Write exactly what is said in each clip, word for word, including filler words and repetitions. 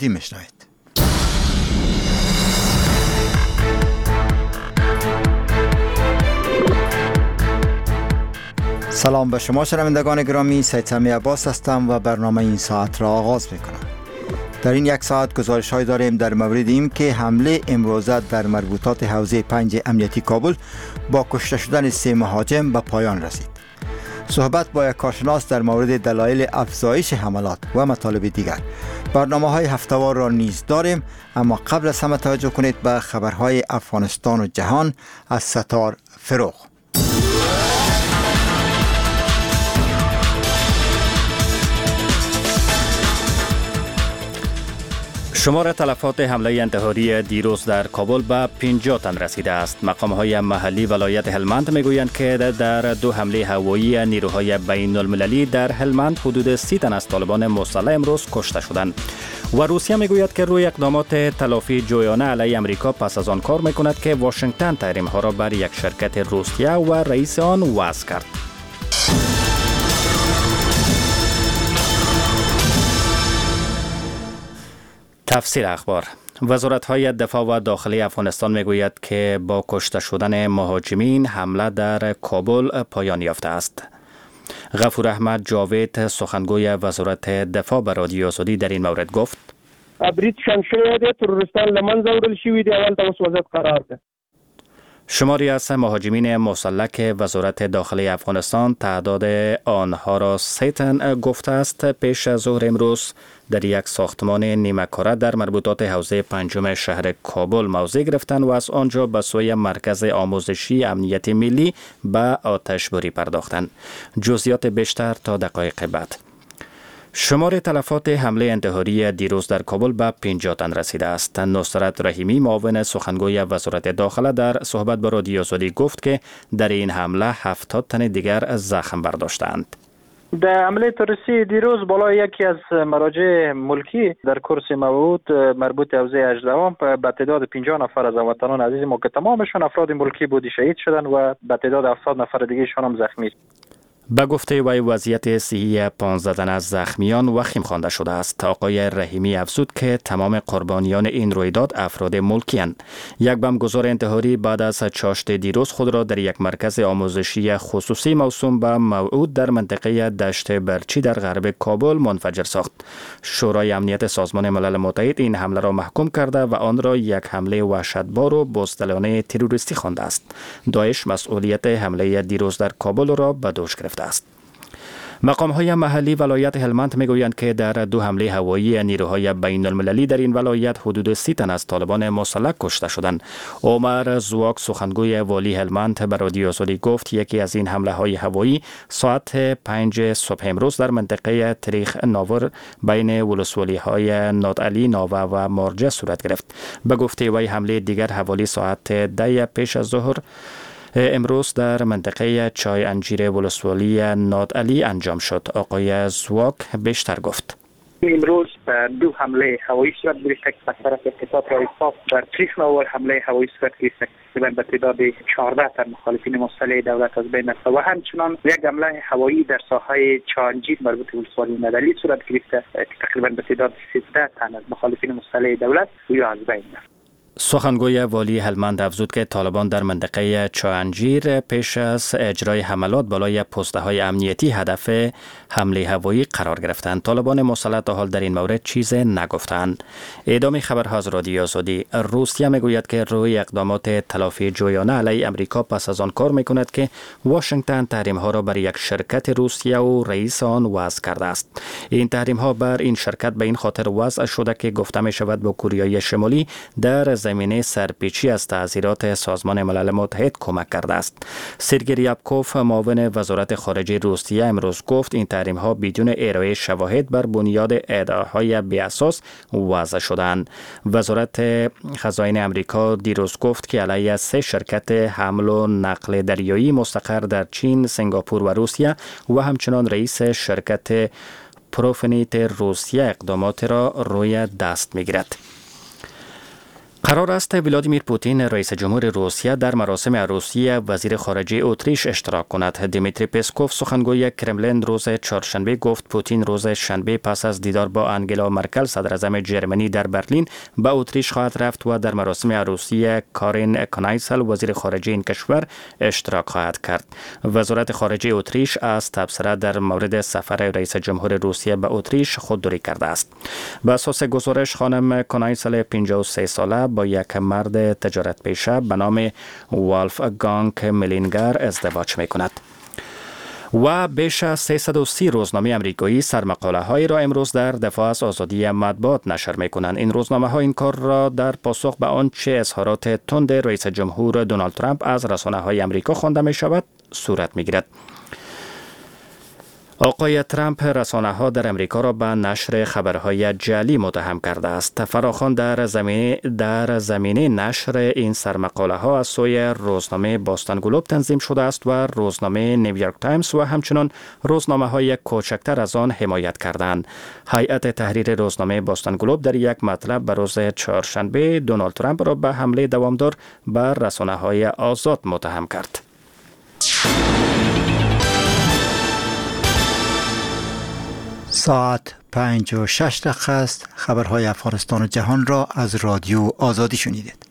تقدیم می‌شنوید. سلام به شما شنوندگان گرامی، سید سمی عباس هستم و برنامه این ساعت را آغاز میکنم. در این یک ساعت گزارش های داریم در مورد این که حمله امروزه در مربوطات حوزه پنج امنیتی کابل با کشته شدن سه مهاجم به پایان رسید. صحبت با یک کارشناس در مورد دلایل افزایش حملات و مطالب دیگر. برنامه های هفته‌وار را نیز داریم، اما قبل از همه توجه کنید به خبرهای افغانستان و جهان از ستار فروغ. شمار تلفات حمله انتحاری دیروز در کابل به پنجاه تن رسیده است. مقام‌های محلی ولایت هلمند میگویند که در دو حمله هوایی نیروهای بین المللی در هلمند حدود سی تن از طالبان مسلح امروز کشته شدند. و روسیه میگوید که روی اقدامات تلافی جویانه علیه امریکا پس از آن کار میکند که واشنگتن تحریم‌ها را بر یک شرکت روسیه و رئیس آن وضع کرد. تفسیر اخبار. وزارت‌های دفاع و داخلی افغانستان میگوید که با کشته شدن مهاجمین حمله در کابل پایان یافته است. غفور احمد جاوید سخنگوی وزارت دفاع به رادیو آزادی در این مورد گفت: برید شمشیر ده تروریستان لمن زورل شوی دی اول تا وضعیت قرار ده. شماری از مهاجمین مسلح که وزارت داخلی افغانستان تعداد آنها را سه تن گفته است پیش از ظهر امروز در یک ساختمان نیمه کاره در مربوطات حوزه پنجم شهر کابل موضع گرفتند و از آنجا به سوی مرکز آموزشی امنیت ملی به آتش‌باری پرداختند. جزئیات بیشتر تا دقایق بعد. شمار تلفات حمله انتحاری دیروز در کابل به پنجاه تن رسیده است. نصرت رحیمی معاون سخنگوی وزارت داخله در صحبت با رادیو آزادی گفت که در این حمله هفتاد تن دیگر زخم برداشتند. در حمله تروریستی دیروز بالا یکی از مراجع ملکی در کرسی موعود مربوط حوزه هجدهم به تعداد پنجاه نفر از هموطنان عزیز ما که تمامشون افراد ملکی بودی شهید شدند و به تعداد هفتاد نفر دیگه شون هم زخمی است. به گفته وی وضعیت صحی پانزده تن از زخمیان وخیم خوانده شده است. آقای رحیمی افزود که تمام قربانیان این رویداد افراد ملکی اند. یک بمبگذار انتحاری بعد از چاشت دیروز خود را در یک مرکز آموزشی خصوصی موسوم به موعود در منطقه دشت برچی در غرب کابل منفجر ساخت. شورای امنیت سازمان ملل متحد این حمله را محکوم کرده و آن را یک حمله وحشتبار و بزدلانه تروریستی خوانده است. داعش مسئولیت حمله دیروز در کابل را به دوش گرفته است. مقام‌های محلی ولایت هلمند میگویند که در دو حمله هوایی نیروهای بین المللی در این ولایت حدود سی تن از طالبان مسلح کشته شدند. عمر زواک سخنگوی والی هلمند به رادیو آزادی گفت یکی از این حمله های هوایی ساعت پنج صبح امروز در منطقه تریخ ناور بین ولسوالی های نادعلی، ناوه و مارجه صورت گرفت. به گفته وی حمله دیگر حوالی ساعت ده پیش از ظهر امروز در منطقه چای انجیر ولسوالی نادعلی انجام شد. آقای زواک بیشتر گفت: امروز دو حمله هوایی صورت گرفت که از طرف اتحاد رایفاق در تریخ ناور حمله هوایی صورت گرفت که به تعداد چهارده تن مخالفین مسلح دولت از بین رفت و همچنان یک حمله هوایی در ساحه چای انجیر مربوط به ولسوالی نادعلی صورت گرفت که تقریبا به تعداد سیزده تن از مخالفین مسلح دولت یا از بین رفت. سخنگوی والی هلمند افزود که طالبان در منطقه چاینجیر پیش از اجرای حملات بالای پسته های امنیتی هدف حمله هوایی قرار گرفتند. طالبان مسلح تا حال در این مورد چیز نگفتند. ادامه خبرها از رادیو آزادی. روسیه میگوید که روی اقدامات تلافی جویانه علیه امریکا پس از آن کار میکند که واشنگتن تحریم ها را بر یک شرکت روسیه و رئیس آن وضع کرده است. این تحریم ها بر این شرکت به این خاطر وضع شده که گفته می شود با کوریای شمالی در زمینه سرپیچی از تعزیرات سازمان ملل متحد کمک کرده است. سرگئی ریابکوف معاون وزارت خارجه روسیه امروز گفت این تحریم ها بدون ارائه شواهد بر بنیاد ادعاهای بی اساس وضع شدند. وزارت خزائن امریکا دیروز گفت که علیه سه شرکت حمل و نقل دریایی مستقر در چین، سنگاپور و روسیه و همچنان رئیس شرکت پروفنیت روسیه اقدامات را روی دست میگیرد. قرار است ولادیمیر پوتین رئیس جمهور روسیه در مراسم عروسی وزیر خارجه اتریش اشتراک کند. دیمیتری پسکوف سخنگوی کرملین روز چهارشنبه گفت پوتین روز شنبه پس از دیدار با انگلا مرکل صدر اعظم جرمنی در برلین به اتریش خواهد رفت و در مراسم عروسی کارین کانایسل وزیر خارجه این کشور اشتراک خواهد کرد. وزارت خارجه اتریش از تبصره در مورد سفر رئیس جمهور روسیه به اتریش خودداری کرده است. به اساس گزارش خانم کانایسل پنجاه و سه ساله با یک مرد تجارت پیشه به نام والف گانک ملینگر ازدواج می کند. و بیش از سیصد و سی روزنامه امریکایی سرمقاله هایی را امروز در دفاع از آزادی مطبوعات نشر می کنند. این روزنامه ها این کار را در پاسخ به آنچه اظهارات تند رئیس جمهور دونالد ترامپ از رسانه های امریکا خوانده می شود صورت می گیرد. آقای ترامپ رسانه ها در امریکا را به نشر خبرهای جعلی متهم کرده است. فراخوان در زمینه در زمینه نشر این سرمقاله ها از سوی روزنامه باستان گلوب تنظیم شده است و روزنامه نیویورک تایمز و همچنین روزنامه های کوچکتر از آن حمایت کردند. هیئت تحریر روزنامه باستان گلوب در یک مطلب به روز چهارشنبه دونالد ترامپ را به حمله دوامدار بر رسانه های آزاد متهم کرد. ساعت پنج و شش دقیقه است. خبرهای افغانستان و جهان را از رادیو آزادی شنیدید.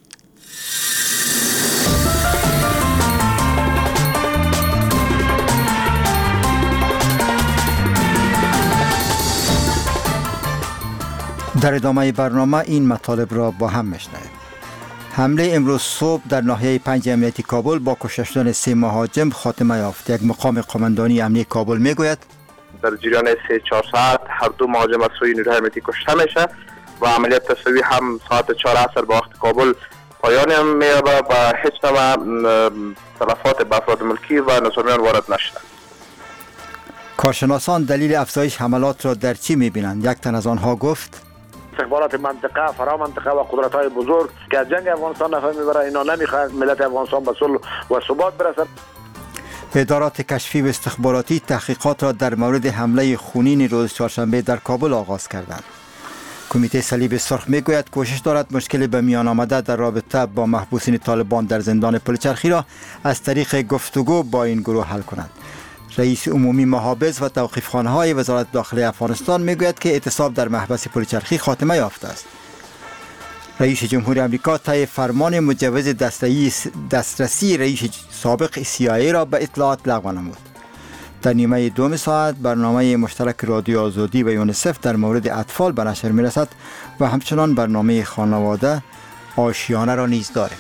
در ادامه برنامه این مطالب را با هم میشنویم. حمله امروز صبح در ناحیه پنج امنیتی کابل با کشته شدن سه مهاجم خاتمه یافت. یک مقام قماندانی امنیتی کابل میگوید در جریان سه چهار ساعت هر دو مهاجم از سوی نیروهای امنیتی کشته میشه و عملیات تسویه هم ساعت چهار عصر با وقت کابل پایان مییابه و هیچ نوع تلفات به افراد ملکی و نظامیان وارد نشده. کارشناسان دلیل افزایش حملات را در چی میبینند؟ یک تن از آنها گفت استخبارات منطقه، فرا منطقه و قدرت‌های بزرگ که از جنگ افغانستان نفع میبره، اینا نمیخواد ملت افغانستان به صلح و ثبات برسد. ادارات کشفی و استخباراتی تحقیقات را در مورد حمله خونین روز چهارشنبه در کابل آغاز کردند. کمیته صلیب سرخ میگوید کوشش دارد مشکل به میان آمده در رابطه با محبوسین طالبان در زندان پلچرخی را از طریق گفتگو با این گروه حل کند. رئیس عمومی محابس و توقیفخانه‌های وزارت داخلی افغانستان میگوید که اعتصاب در محبس پلچرخی خاتمه یافته است. رئیس جمهور آمریکا طی فرمان مجوز دسترسی رئیس سابق سی آی ای را به اطلاعات لغو نمود. در نیمه دوم ساعت برنامه مشترک رادیو آزادی و یونیسف در مورد اطفال به نشر میرسد و همچنان برنامه خانواده آشیانه را نیز داریم.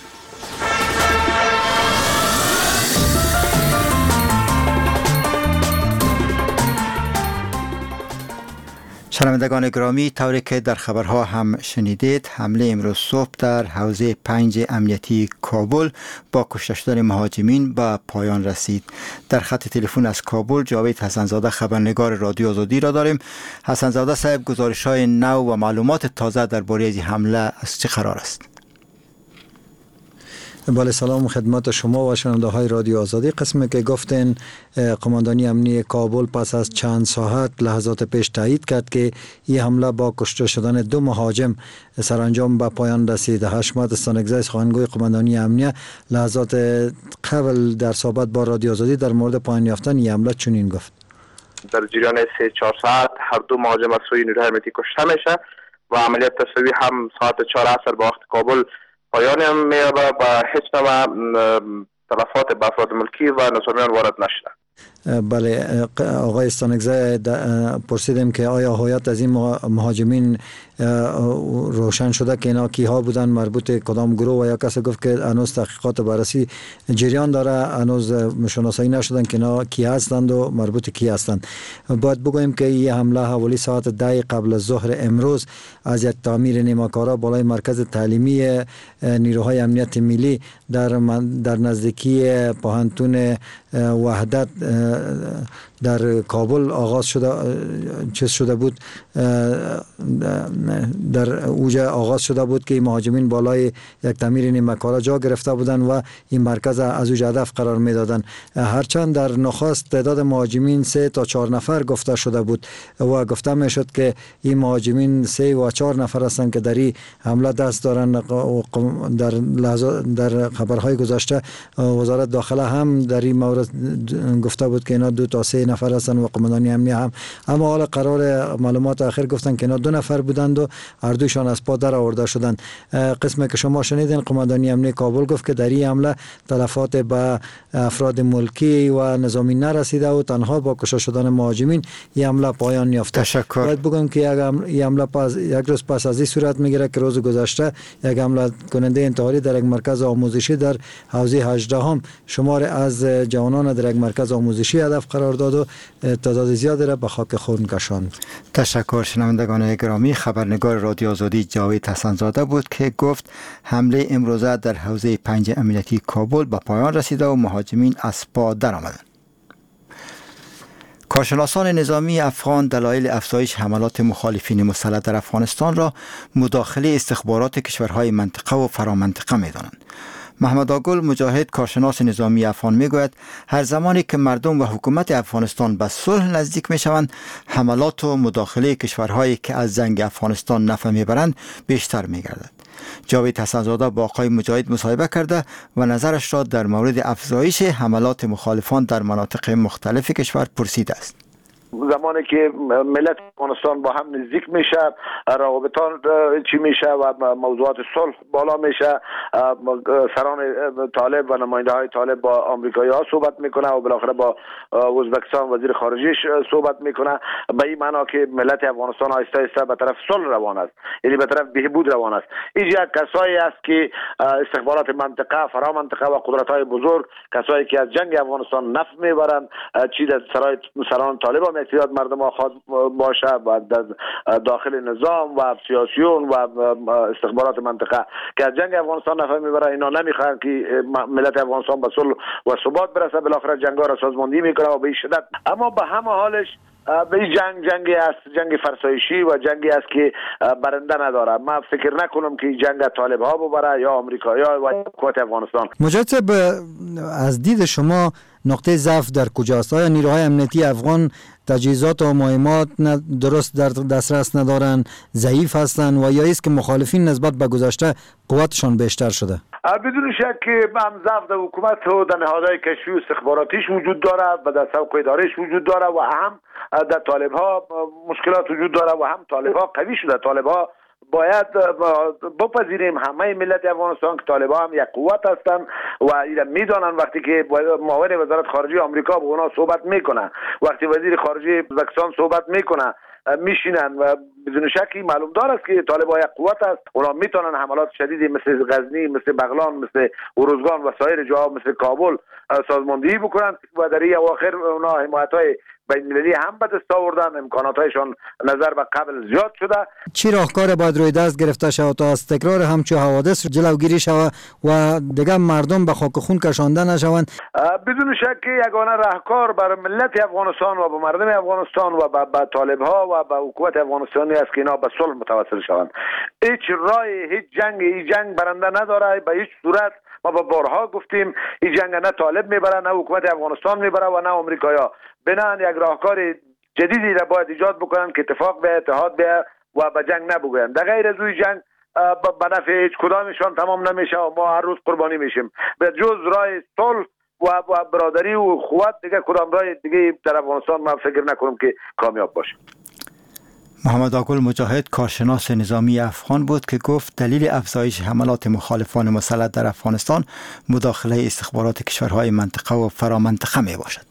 شنوندگان گرامی، طوری که در خبرها هم شنیدید، حمله امروز صبح در حوزه پنج امنیتی کابل با کشته شدن مهاجمین به پایان رسید. در خط تلفن از کابل جاوید حسنزاده خبرنگار رادیو آزادی را داریم. حسنزاده صاحب، گزارش‌های نو و معلومات تازه درباره این حمله از چه قرار است؟ بله، سلام خدمت شما و شنونده های رادیو آزادی. قسمی که گفتین قماندانی امنی کابل پس از چند ساعت لحظات پیش تایید کرد که این حمله با کشته شدن دو مهاجم سرانجام به پایان رسید. حشمت استانگزای سخنگوی قماندانی امنیه لحظات قبل در صحبت با رادیو آزادی در مورد پایان یافتن این حمله چنین گفت: در جریان سه چهار ساعت هر دو مهاجم از سوی نیروهای امنیتی کشته میشه و عملیات تسویه هم ساعت چهار عصر با وقت کابل پایان مییابه و هیچ نوع تلفات به افراد ملکی و نظامیان وارد نشده. بله آقای استانگزای، پرسیدیم که آیا هویت از این مهاجمین روشن شده که اینا کیها بودن، مربوط کدام گروه، و یا کسی گفت که هنوز تحقیقات بررسی جریان داره، هنوز شناسایی نشدن که اینا کی هستند و مربوط کی هستند. باید بگوییم که این حمله حوالی ساعت ده قبل از ظهر امروز از یک تعمیر نیمه‌کاره بالای مرکز تعلیمی نیروهای امنیت ملی در در نزدیکی پوهنتون وحدت در کابل آغاز شده چیز شده بود، در اوجه آغاز شده بود که مهاجمین بالای یک تعمیر نیمه‌کاره جا گرفته بودند و این مرکز از اوج هدف قرار میدادند. هرچند در نخست تعداد مهاجمین سه تا چهار نفر گفته شده بود و گفته میشد که این مهاجمین سه و چهار نفر هستند که در این حمله دست دارند. در لحظه در خبرهای گذشته وزارت داخله هم در این مورد گفته بود که اینا دو تا سه نفر هستند و قماندانی امنیه هم، اما حالا قرار معلومات آخر گفتن که اینا دو نفر بودند و هر دوشان از پا در آورده شدند. قسمی که شما شنیدین قماندانی امنیه کابل گفت که در این حمله تلفات به افراد ملکی و نظامی نرسیده و تنها با کشته شدن مهاجمین این حمله پایان یافته. تشکر. باید بگم که یک حمله پس یک روز پس از این صورت میگیره که روز گذشته یک حمله کننده انتحاری در یک مرکز آموزشی در حوزه هجده هم شمار از جوانان در یک مرکز آموزشی هدف قرار داد و تعداد زیادی را به خاک خون کشاند. تشکر. شنوندگان گرامی، خبرنگار رادیو آزادی جاوید حسن‌زاده بود که گفت حمله امروزه در حوزه پنج امنیتی کابل به پایان رسیده و مهاجمین از پا درآمدند. کارشناسان نظامی افغان دلایل افزایش حملات مخالفین مسلح در افغانستان را مداخله استخبارات کشورهای منطقه و فرامنطقه می‌دانند. محمد آگل مجاهد کارشناس نظامی افغان میگوید هر زمانی که مردم و حکومت افغانستان به صلح نزدیک میشوند، حملات و مداخله کشورهایی که از جنگ افغانستان نفع میبرند بیشتر میگردد. جاوید حسن‌زاده با آقای مجاهد مصاحبه کرده و نظرش را در مورد افزایش حملات مخالفان در مناطق مختلف کشور پرسیده است. زمانی که ملت افغانستان با هم نزدیک میشه، روابطان چی میشه و موضوعات صلح بالا میشه، سران طالب و نماینده های طالب با آمریکایی ها صحبت میکنه و بالاخره با ازبکستان وزیر خارجیش صحبت میکنه، به این معنا که ملت افغانستان آهسته آهسته به طرف صلح روان است، یعنی به طرف بهبود روان است. اینجا کسایی است که استخبارات منطقه، فرا منطقه و قدرت های بزرگ، کسایی که از جنگ افغانستان نفع میبرند، چی در سرای سران طالب هم اعتیاد مردم آخاد باشه و در داخل نظام و سیاسیون و استخبارات منطقه که از جنگ افغانستان نفع میبره، اینا نمیخوان که ملت افغانستان به صلح و ثبات برسه، بالاخره جنگا را سازماندهی میکنه و به این شدت. اما به همه حالش به این جنگ جنگی است، جنگ فرسایشی و جنگی است که برنده نداره. من فکر نکنم که جنگ طالب ها ببره یا آمریکایی‌ها و حکومت افغانستان. مجاهد صاحب، از دید شما نقطه ضعف در کجاست؟ آیا نیروهای امنیتی افغان تجهیزات و مهمات درست در دسترس ندارن، ضعیف هستن و یا است که مخالفین نسبت به گذشته قوتشان بیشتر شده؟ بدون شک که هم ضعف در حکومت و در نهادهای کشفی و استخباراتیش وجود داره و در سوق اداریش وجود داره و هم در طالب ها مشکلات وجود داره و هم طالب ها قوی شده. طالب ها باید بپذیریم همه ملت افغانستان که طالب ها هم یک قوت هستند و اینا میدانن. وقتی که معاون وزارت خارجه آمریکا با اونا صحبت میکنه، وقتی وزیر خارجه ازبکستان صحبت میکنه، میشینن و بدون شکی معلوم دار است که طالب ها یک قوت است. اونا میتونن حملات شدیدی مثل غزنی، مثل بغلان، مثل اروزگان و سایر جاها مثل کابل سازماندهی بکنن و در این اواخر اونا حمایت‌های بین‌المللی هم به دست آوردن، امکاناتشون نظر به قبل زیاد شده. چی راهکار باید روی دست گرفته شود تا از تکرار همچون حوادث جلوگیری شود و دیگه مردم به خاک خون کشانده نشوند؟ بدون شک یگانه راهکار برای ملت افغانستان و به مردم افغانستان و به طالب ها و به حکومت افغانستانی است که اینا به صلح متوسل شوند. هیچ راه، هیچ جنگ، این جنگ برنده نداره به هیچ صورت. ما با بارها گفتیم این جنگ نه طالب میبره، نه حکومت افغانستان میبره و نه آمریکایا. بنان یک راهکار جدیدی را باید ایجاد بکنن که اتفاق به اتحاد به و به جنگ نبگوین. در غیر از اوی جنگ به نفع هیچ کدامشان تمام نمیشه و ما هر روز قربانی میشیم. به جز راه صلح و برادری و اخوت دیگه کدام راه دیگه در افغانستان من فکر نکنم که کامیاب باشه. محمد آگل مجاهد کارشناس نظامی افغان بود که گفت دلیل افزایش حملات مخالفان مسلح در افغانستان مداخله استخبارات کشورهای منطقه و فرامنطقه می باشد.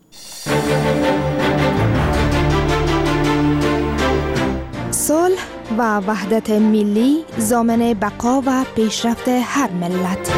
صلح و وحدت ملی ضامن بقا و پیشرفت هر ملت.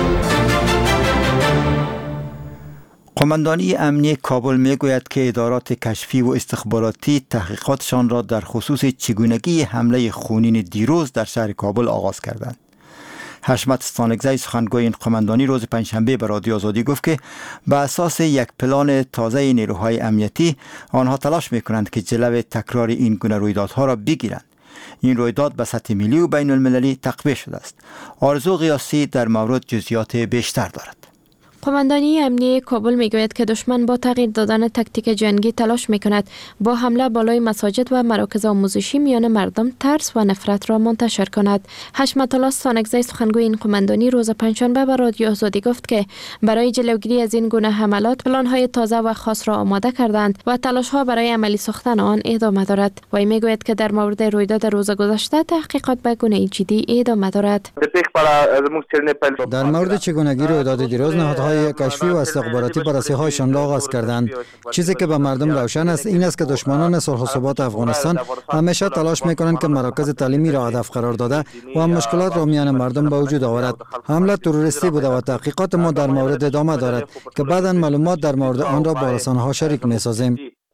قماندانی امنیه کابل میگوید که ادارات کشفی و استخباراتی تحقیقاتشان را در خصوص چگونگی حمله خونین دیروز در شهر کابل آغاز کردند. حشمت ستانکزی سخنگوی این قماندانی روز پنجشنبه به رادیو آزادی گفت که به اساس یک پلان تازه نیروهای امنیتی آنها تلاش میکنند که جلوی تکرار این گونه رویدادها را بگیرند. این رویداد به سطح ملی و بین المللی تقویه شده است. آرزو قیاسی در مورد جزئیات بیشتر دارد. قماندانی امنیتی کابل میگوید که دشمن با تغییر دادن تاکتیک جنگی تلاش میکند با حمله بالای مساجد و مراکز آموزشی میان مردم ترس و نفرت را منتشر کند. حشمت الله ستانکزی سخنگوی این قماندانی روز پنجشنبه به رادیو آزادی گفت که برای جلوگیری از این گونه حملات پلان‌های تازه و خاص را آماده کردند و تلاش‌ها برای عملی ساختن آن ادامه دارد. وی میگوید که در مورد رویداد روز گذشته تحقیقات به گونه جدی ادامه دارد. در مورد چگونگی رویداد دیروز نهادهای کشفی و استخباراتی بررسی‌هایشان را آغاز کردند. چیزی که به مردم روشن است این است که دشمنان صلح و ثبات افغانستان همیشه تلاش می‌کنند که مراکز تعلیمی را هدف قرار داده و مشکلات را میان مردم به وجود آورد. حمله تروریستی بوده و تحقیقات ما در مورد ادامه دارد که بعداً معلومات در مورد آن را با رسانه‌ها شریک می‌سازیم.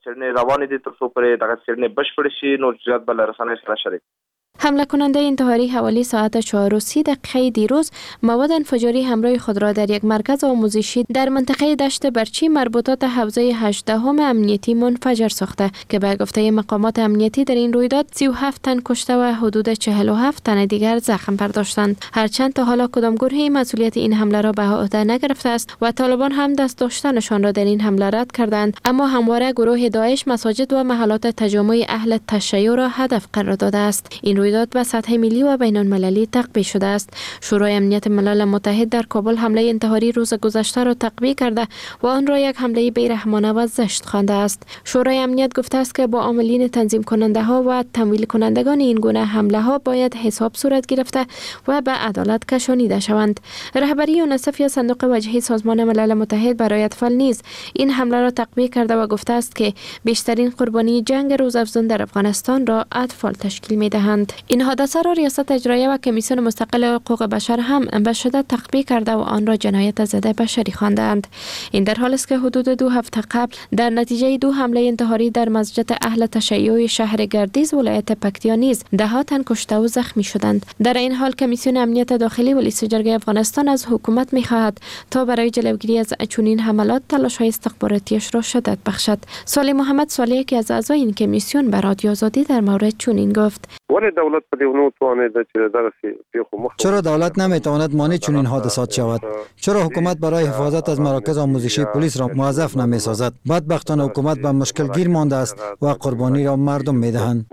حمله کننده انتحاری حوالی ساعت چهار و سی دقیقه دیروز مواد انفجاری همراه خود را در یک مرکز آموزشی در منطقه دشت برچی مربوطات حوزه هجدهم امنیتی منفجر ساخته که به گفته مقامات امنیتی در این رویداد سی و هفت تن کشته و حدود چهل و هفت تن دیگر زخم برداشتند. هرچند تا حالا کدام گروهی مسئولیت این حمله را به عهده نگرفته است و طالبان هم دست داشتنشان را در این حمله رد کردند، اما همواره گروه داعش مساجد و محلات تجمع اهل تشیع را هدف قرار داده است. این رویداد به سطح ملی و بین المللی تقویه شده است. شورای امنیت ملل متحد در کابل حمله انتحاری روز گذشته را تقویه کرده و آن را یک حمله بیرحمانه و زشت خوانده است. شورای امنیت گفته است که با عاملین تنظیم کننده ها و تمویل کنندگان این گونه حمله ها باید حساب صورت گرفته و به عدالت کشانیده شوند. رهبری یونسف یا صندوق وجهی سازمان ملل متحد برای اطفال نیز این حمله را تقویه کرده و گفته است که بیشترین قربانی جنگ روزافزون در افغانستان را اطفال تشکیل می دهند. این حادثه را ریاست اجرایه و کمیسیون مستقل حقوق بشر هم به شدت تقبیح کرده و آن را جنایت ضد بشری خواندند. این در حالی است که حدود دو هفته قبل در نتیجه دو حمله انتحاری در مسجد اهل تشیع شهر گردیز ولایت پکتیا نیز ده ها تن کشته و زخمی شدند. در این حال کمیسیون امنیت داخلی و لیست جرگه افغانستان از حکومت می‌خواهد تا برای جلوگیری از چنین حملات تلاش‌های استخباراتیش را شدت بخشد. صالح محمد صالح یکی از اعضای این کمیسیون به رادیو آزادی در مورد چنین گفت: چرا دولت نمیتواند مانع چنین حادثات شود؟ چرا حکومت برای حفاظت از مراکز آموزشی پلیس را موظف نمیسازد؟ بدبختانه حکومت به مشکل گیر مانده است و قربانی را مردم میدهند.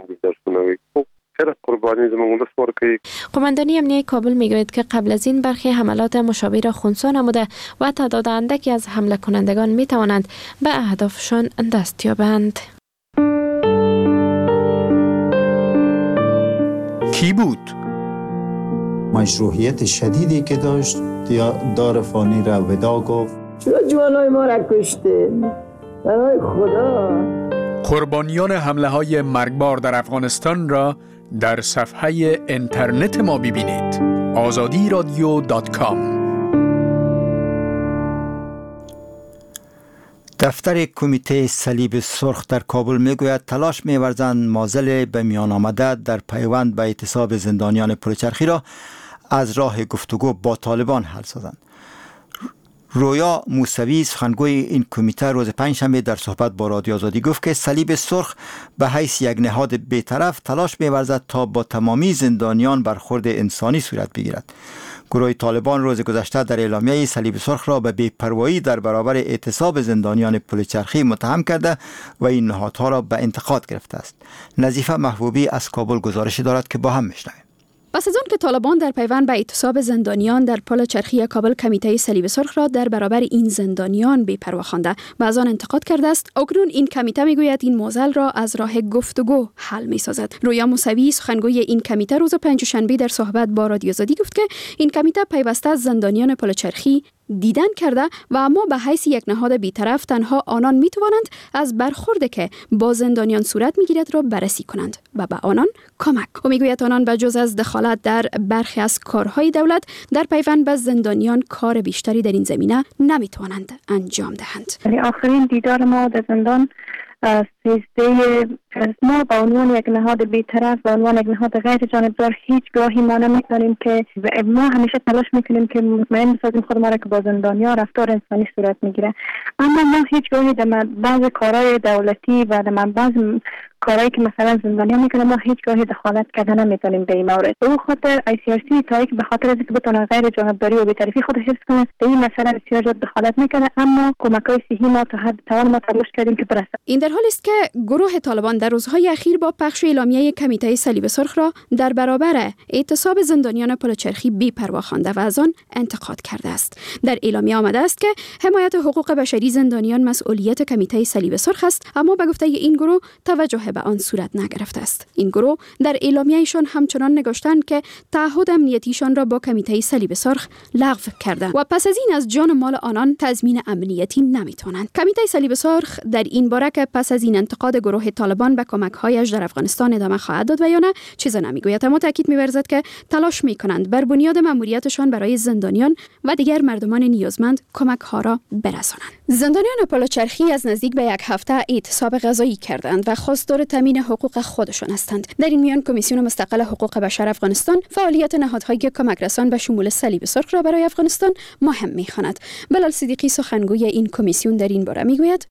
قماندانی امنیتی کابل میگوید که قبل از این برخی حملات مشابه را خنثی نموده و تعداد اندکی از حمله کنندگان میتوانند به اهدافشان دست یابند. کی بود؟ مشروعیت شدیدی که داشت دار فانی را ودا گفت. چرا جوانای ما را کشته؟ برای خدا. قربانیان حمله های مرگبار در افغانستان را در صفحه اینترنت ما ببینید. آزادی رادیو دات کام. دفتر کمیته صلیب سرخ در کابل میگوید تلاش می‌ورزند مازل به میان آمده در پیوند به اعتصاب زندانیان پلچرخی را از راه گفتگو با طالبان حل سازند. رویا موسوی سخنگوی این کمیته روز پنجشنبه در صحبت با رادیو آزادی گفت که صلیب سرخ به حیث یک نهاد بی‌طرف تلاش می‌ورزد تا با تمامی زندانیان برخورد انسانی صورت بگیرد. گروه طالبان روز گذشته در اعلامیه صلیب سرخ را به بی‌پروایی در برابر اعتصاب زندانیان پلچرخی متهم کرده و این نهادها را به انتقاد گرفته است. نظیفه محبوبی از کابل گزارش دارد که با هم میشنویم. پس از آن که طالبان در پیوند به اعتصاب زندانیان در پل چرخی کابل کمیته صلیب سرخ را در برابر این زندانیان بی‌پروا خوانده و از آن انتقاد کرده است، اکنون این کمیته میگوید این معضل را از راه گفتگو حل می‌سازد. رویا موسوی سخنگوی این کمیته روز پنجشنبه در صحبت با رادیو آزادی گفت که این کمیته پیوسته از زندانیان پل چرخی دیدن کرده و اما به حیث یک نهاد بی‌طرف تنها آنان می‌توانند از برخورد که با زندانیان صورت می‌گیرد را بررسی کنند و به آنان کمک. او میگوید آنان به جز از دخالت در برخی از کارهای دولت در پیوند به زندانیان کار بیشتری در این زمینه نمی‌توانند انجام دهند. آخرین دیدار ما در زندان سیزده ما به عنوان یک نهاد بی‌طرف، به عنوان یک نهاد غیر جانبدار هیچ گاهی ما نمی‌کنیم که ما همیشه تلاش میکنیم که مطمئن بسازیم خود ما را که با زندانیان رفتار انسانی صورت میگیره، اما ما هیچ گاهی در بعض کارهای دولتی و در بعض کارهایی که مثلا زندانیان میکنه ما هیچ گاهی دخالت کردن نمیتونیم به این مورد. او خاطر آی سی آر سی تایی که به خاطر از اینکه بتونه غیر جانبداری و بی‌طرفی خودش حفظ کنه به این مسئله بسیار زیاد دخالت میکنه، اما کمک‌های صحی ما تا حد توان ما تلاش کردیم که برسه. این در حالی است که گروه طالبان در روزهای اخیر با پخش اعلامیه کمیته صلیب سرخ را در برابر اعتصاب زندانیان پلچرخی بی‌پروا خوانده و از آن انتقاد کرده است. در اعلامیه آمده است که حمایت حقوق بشری زندانیان مسئولیت کمیته صلیب سرخ است، اما به گفته این گروه توجه به آن صورت نگرفته است. این گروه در اعلامیه‌شان همچنان نگاشتند که تعهد امنیتیشان را با کمیته صلیب سرخ لغو کردند و پس از این از جان و مال آنان تضمین امنیتی نمی‌توانند. کمیته صلیب سرخ در این باره که پس از این انتقاد گروه طالبان به کمک‌هایش در افغانستان ادامه خواهد داد و یا نه چیز نمیگوید، اما تاکید می‌ورزد که تلاش می‌کنند بر بنیاد مأموریتشان برای زندانیان و دیگر مردمان نیازمند کمک‌ها را برسانند. زندانیان پلچرخی از نزدیک به یک هفته اعتصاب غذایی کردند و خواستار تامین حقوق خودشان هستند. در این میان کمیسیون مستقل حقوق بشر افغانستان فعالیت نهادهای کمک رسان به شمول صلیب سرخ را برای افغانستان مهم می‌خواند. بلال صدیقی سخنگوی این کمیسیون در این باره میگوید: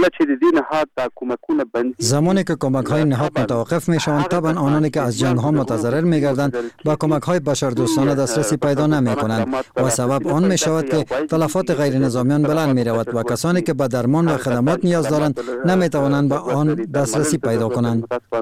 زمانی که کمک‌های نهاد متوقف می‌شوند، طبعا آنانی که از جنگ‌ها متضرر می‌گردند با کمک‌های بشردوستانه دسترسی پیدا نمی‌کنند و سبب آن می‌شود که تلفات غیر نظامیان بلند می‌رود و کسانی که به درمان و خدمات نیاز دارند نمی‌توانند به آن دسترسی پیدا کنند.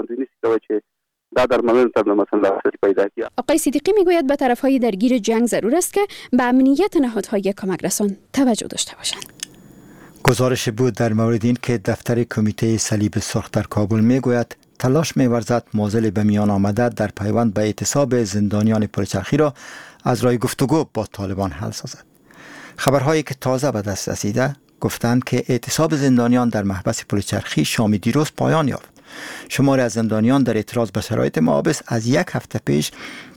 آقای صدیقی میگوید به طرف‌های درگیر جنگ ضرور است که به امنیت نهادهای کمک رسان توجه داشته باشند. گزارش بود در مورد این که دفتر کمیته صلیب سرخ در کابل میگوید تلاش می‌ورزد معضل به میان آمده در پیوند به اعتصاب زندانیان پلچرخی را از راه گفتگو با طالبان حل سازد. خبرهایی که تازه به دست رسیده گفتند که اعتصاب زندانیان در محبس پلچرخی شام دیروز پایان یافت. شماری از زندانیان در اعتراض به شرایط محابس از یک هفته پیش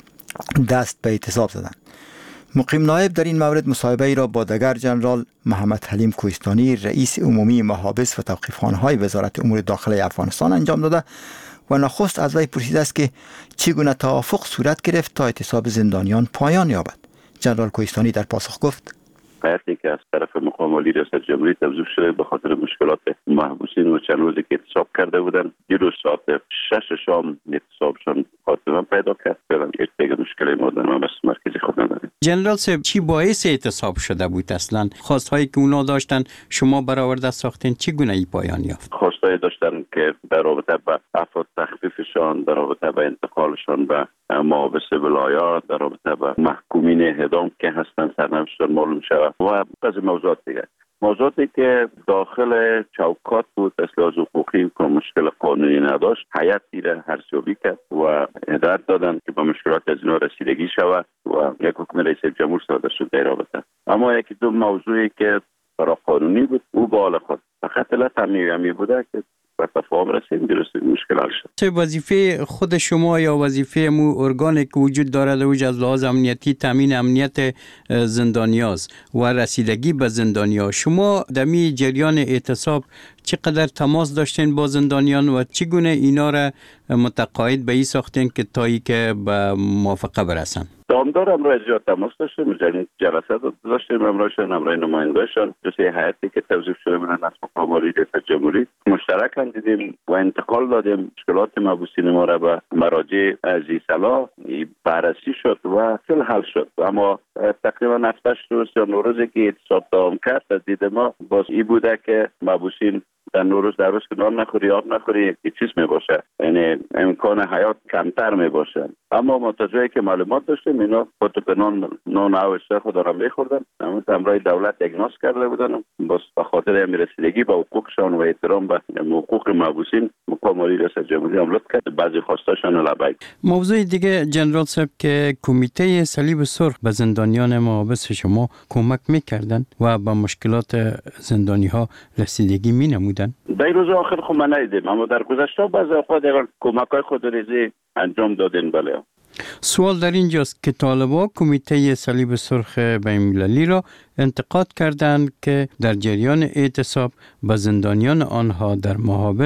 دست به اعتصاب زدند. مقیم نایب در این مورد مصاحبه ای را با دگر جنرال محمد حلیم کوهستانی رئیس عمومی محابس و توقیفخانه‌های وزارت امور داخلی افغانستان انجام داده و نخست از وی پرسیده است که چگونه توافق صورت گرفت تا اعتصاب زندانیان پایان یابد. جنرال کوهستانی در پاسخ گفت: حقیقتی که از طرف مقام عالی ریاست جمهوری توضیح شده به خاطر مشکلات محبوسین و چند روزی که اعتصاب کرده بودند، دیروز ساعت شش شام اعتصابشان خاتمه پیدا کرد. فعلا هیچ دیگه مشکلی ما در محبس مرکزی خود نداریم. جنرال صاحب، چی باعث اعتصاب شده بود اصلا؟ خواستهایی که اونا داشتن شما برآورده ساختین چگونه ای پایان یافت؟ خواستهایی داشتن که در رابطه با افراد تخفیفشان، در رابطه با انتقالشان به محابس ولایات، در رابطه با محکومین اعدام که هستن سرنوشتشان معلوم شود و بعضی موضوعات دیگر. موضوعاتی که داخل چوکات بود از لحاظ حقوقی که مشکل قانونی نداشت، هیئتی را ارزیابی کرد و هدایت دادند که با مشکلات از اینا رسیدگی شود و یک حکم رئیس جمهور صادر شد در رابطه. اما یکی دو موضوعی که برای قانونی بود او بالا خود فقط علت همی بوده که و تفاهم رسیم درست مشکل حل شد. چه وظیفه خود شما یا وظیفه مو ارگانی که وجود دارد اوج از لحاظ امنیتی تامین امنیت زندانیاز و رسیدگی به زندانیا، شما در می جریان اعتصاب چقدر تماس داشتین با زندانیان و چگونه اینا را متقاعد به این ساختین که تایی که به موافقه برسن؟ دامدار امروز زیاد تماس داشتیم، جلسه داشتیم امروزشان، امروز نمایندگانشان، جزئی هیئتی که توظیف شده بودن از مقام عالی ریاست جمهوری مشترک دیدیم و انتقال دادیم. مشکلات محبوسین ما را به مراجع عزیز صلاح بررسی شد و کل حل شد. اما تقریبا هفتش روز یا نو روزی که اعتصاب دوام کرد از دید ما باز ای بوده که محبوسین در نوروز در روز که نان نخوری آب نخوری یک چیز می باشه، یعنی امکان حیات کمتر می باشه. اما متوجهی که معلومات داشتیم اینا خود به نان نان اوسته خود دارم میخوردن، اما امروز دولت اگناس کرده بودن باز به خاطر امی رسیدگی به حقوقشان و احترام به حقوق محبوسین مقام عالی ریاست جمهوری عمل کرد، بعضی خواستاشان لبیک. موضوع دیگه جنرال صاحب که کمیته صلیب سرخ به زندانیان محابس شما کمک میکردن و با مشکلات زندانی ها رسیدگی می نمودن. در روز آخر خود من ندیدیم، اما در گذشته بعضی اوقات کمک‌های خود ریزی انجام دادین. بله. سوال در اینجاست که طالبان کمیته صلیب سرخ بین‌المللی را انتقاد کردند که در جریان اعتصاب به زندانیان آنها در محابس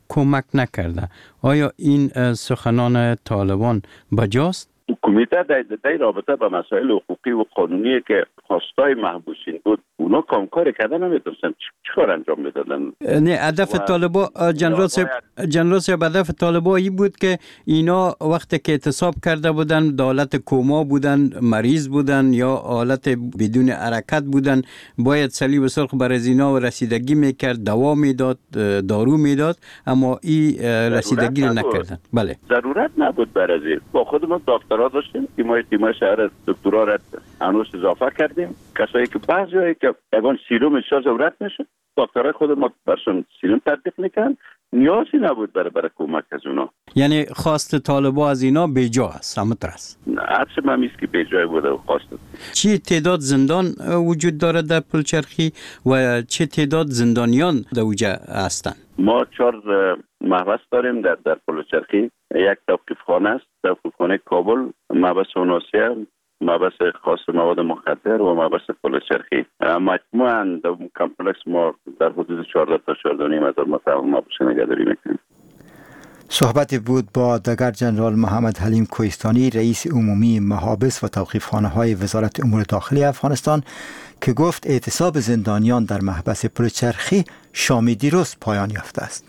کمک نکرده. آیا این سخنان طالبان بجاست؟ کمیته در در رابطه با مسائل حقوقی و قانونی که خواستای محبوسین بود اونا کامکار کردن نمیتونستن چی کار انجام میدادن؟ نه هدف طالبا جنرال صاحب جنرال صاحب هدف طالبا این بود که اینا وقتی که اعتصاب کرده بودن در حالت کوما بودن، مریض بودن یا حالت بدون حرکت بودن، باید صلیب سرخ بر از اینا رسیدگی میکرد، دوا میداد، دارو میداد، اما این رسیدگی رو نکردن. بله ضرورت نبود بر از این. با خودمون دکترا داشتیم که ما تیم شهر دکترا را هنوز اضافه کردیم. کسایی که بعضی هایی که اگان سیروم شا ضرورت میشه دکترای خود ما برشون سیروم تطبیق میکنن، نیازی نبود برای برای کمک از اونا. یعنی خواست طالبا از اینا بیجا است، همتر است. هرچه من میست که بیجای بوده و خواست. چی تعداد زندان وجود داره در پلچرخی و چه تعداد زندانیان در اوجه هستند؟ ما چهار محبس داریم در در پلچرخی. یک توقیفخانه است، توقیفخانه کابل، محبس اوناسیه، محبس خاص مواد مخدر و محبس پلچرخی. مجموعاً در کمپلکس ما در حدود چهارده تا چهارده و نیم هزار محبوس نگهداری میکنیم. صحبت بود با دگر جنرال محمد حلیم کوهستانی، رئیس عمومی محابس و توقیفخانه های وزارت امور داخلی افغانستان، که گفت اعتصاب زندانیان در محبس پلچرخی شام دیروز پایان یافته است.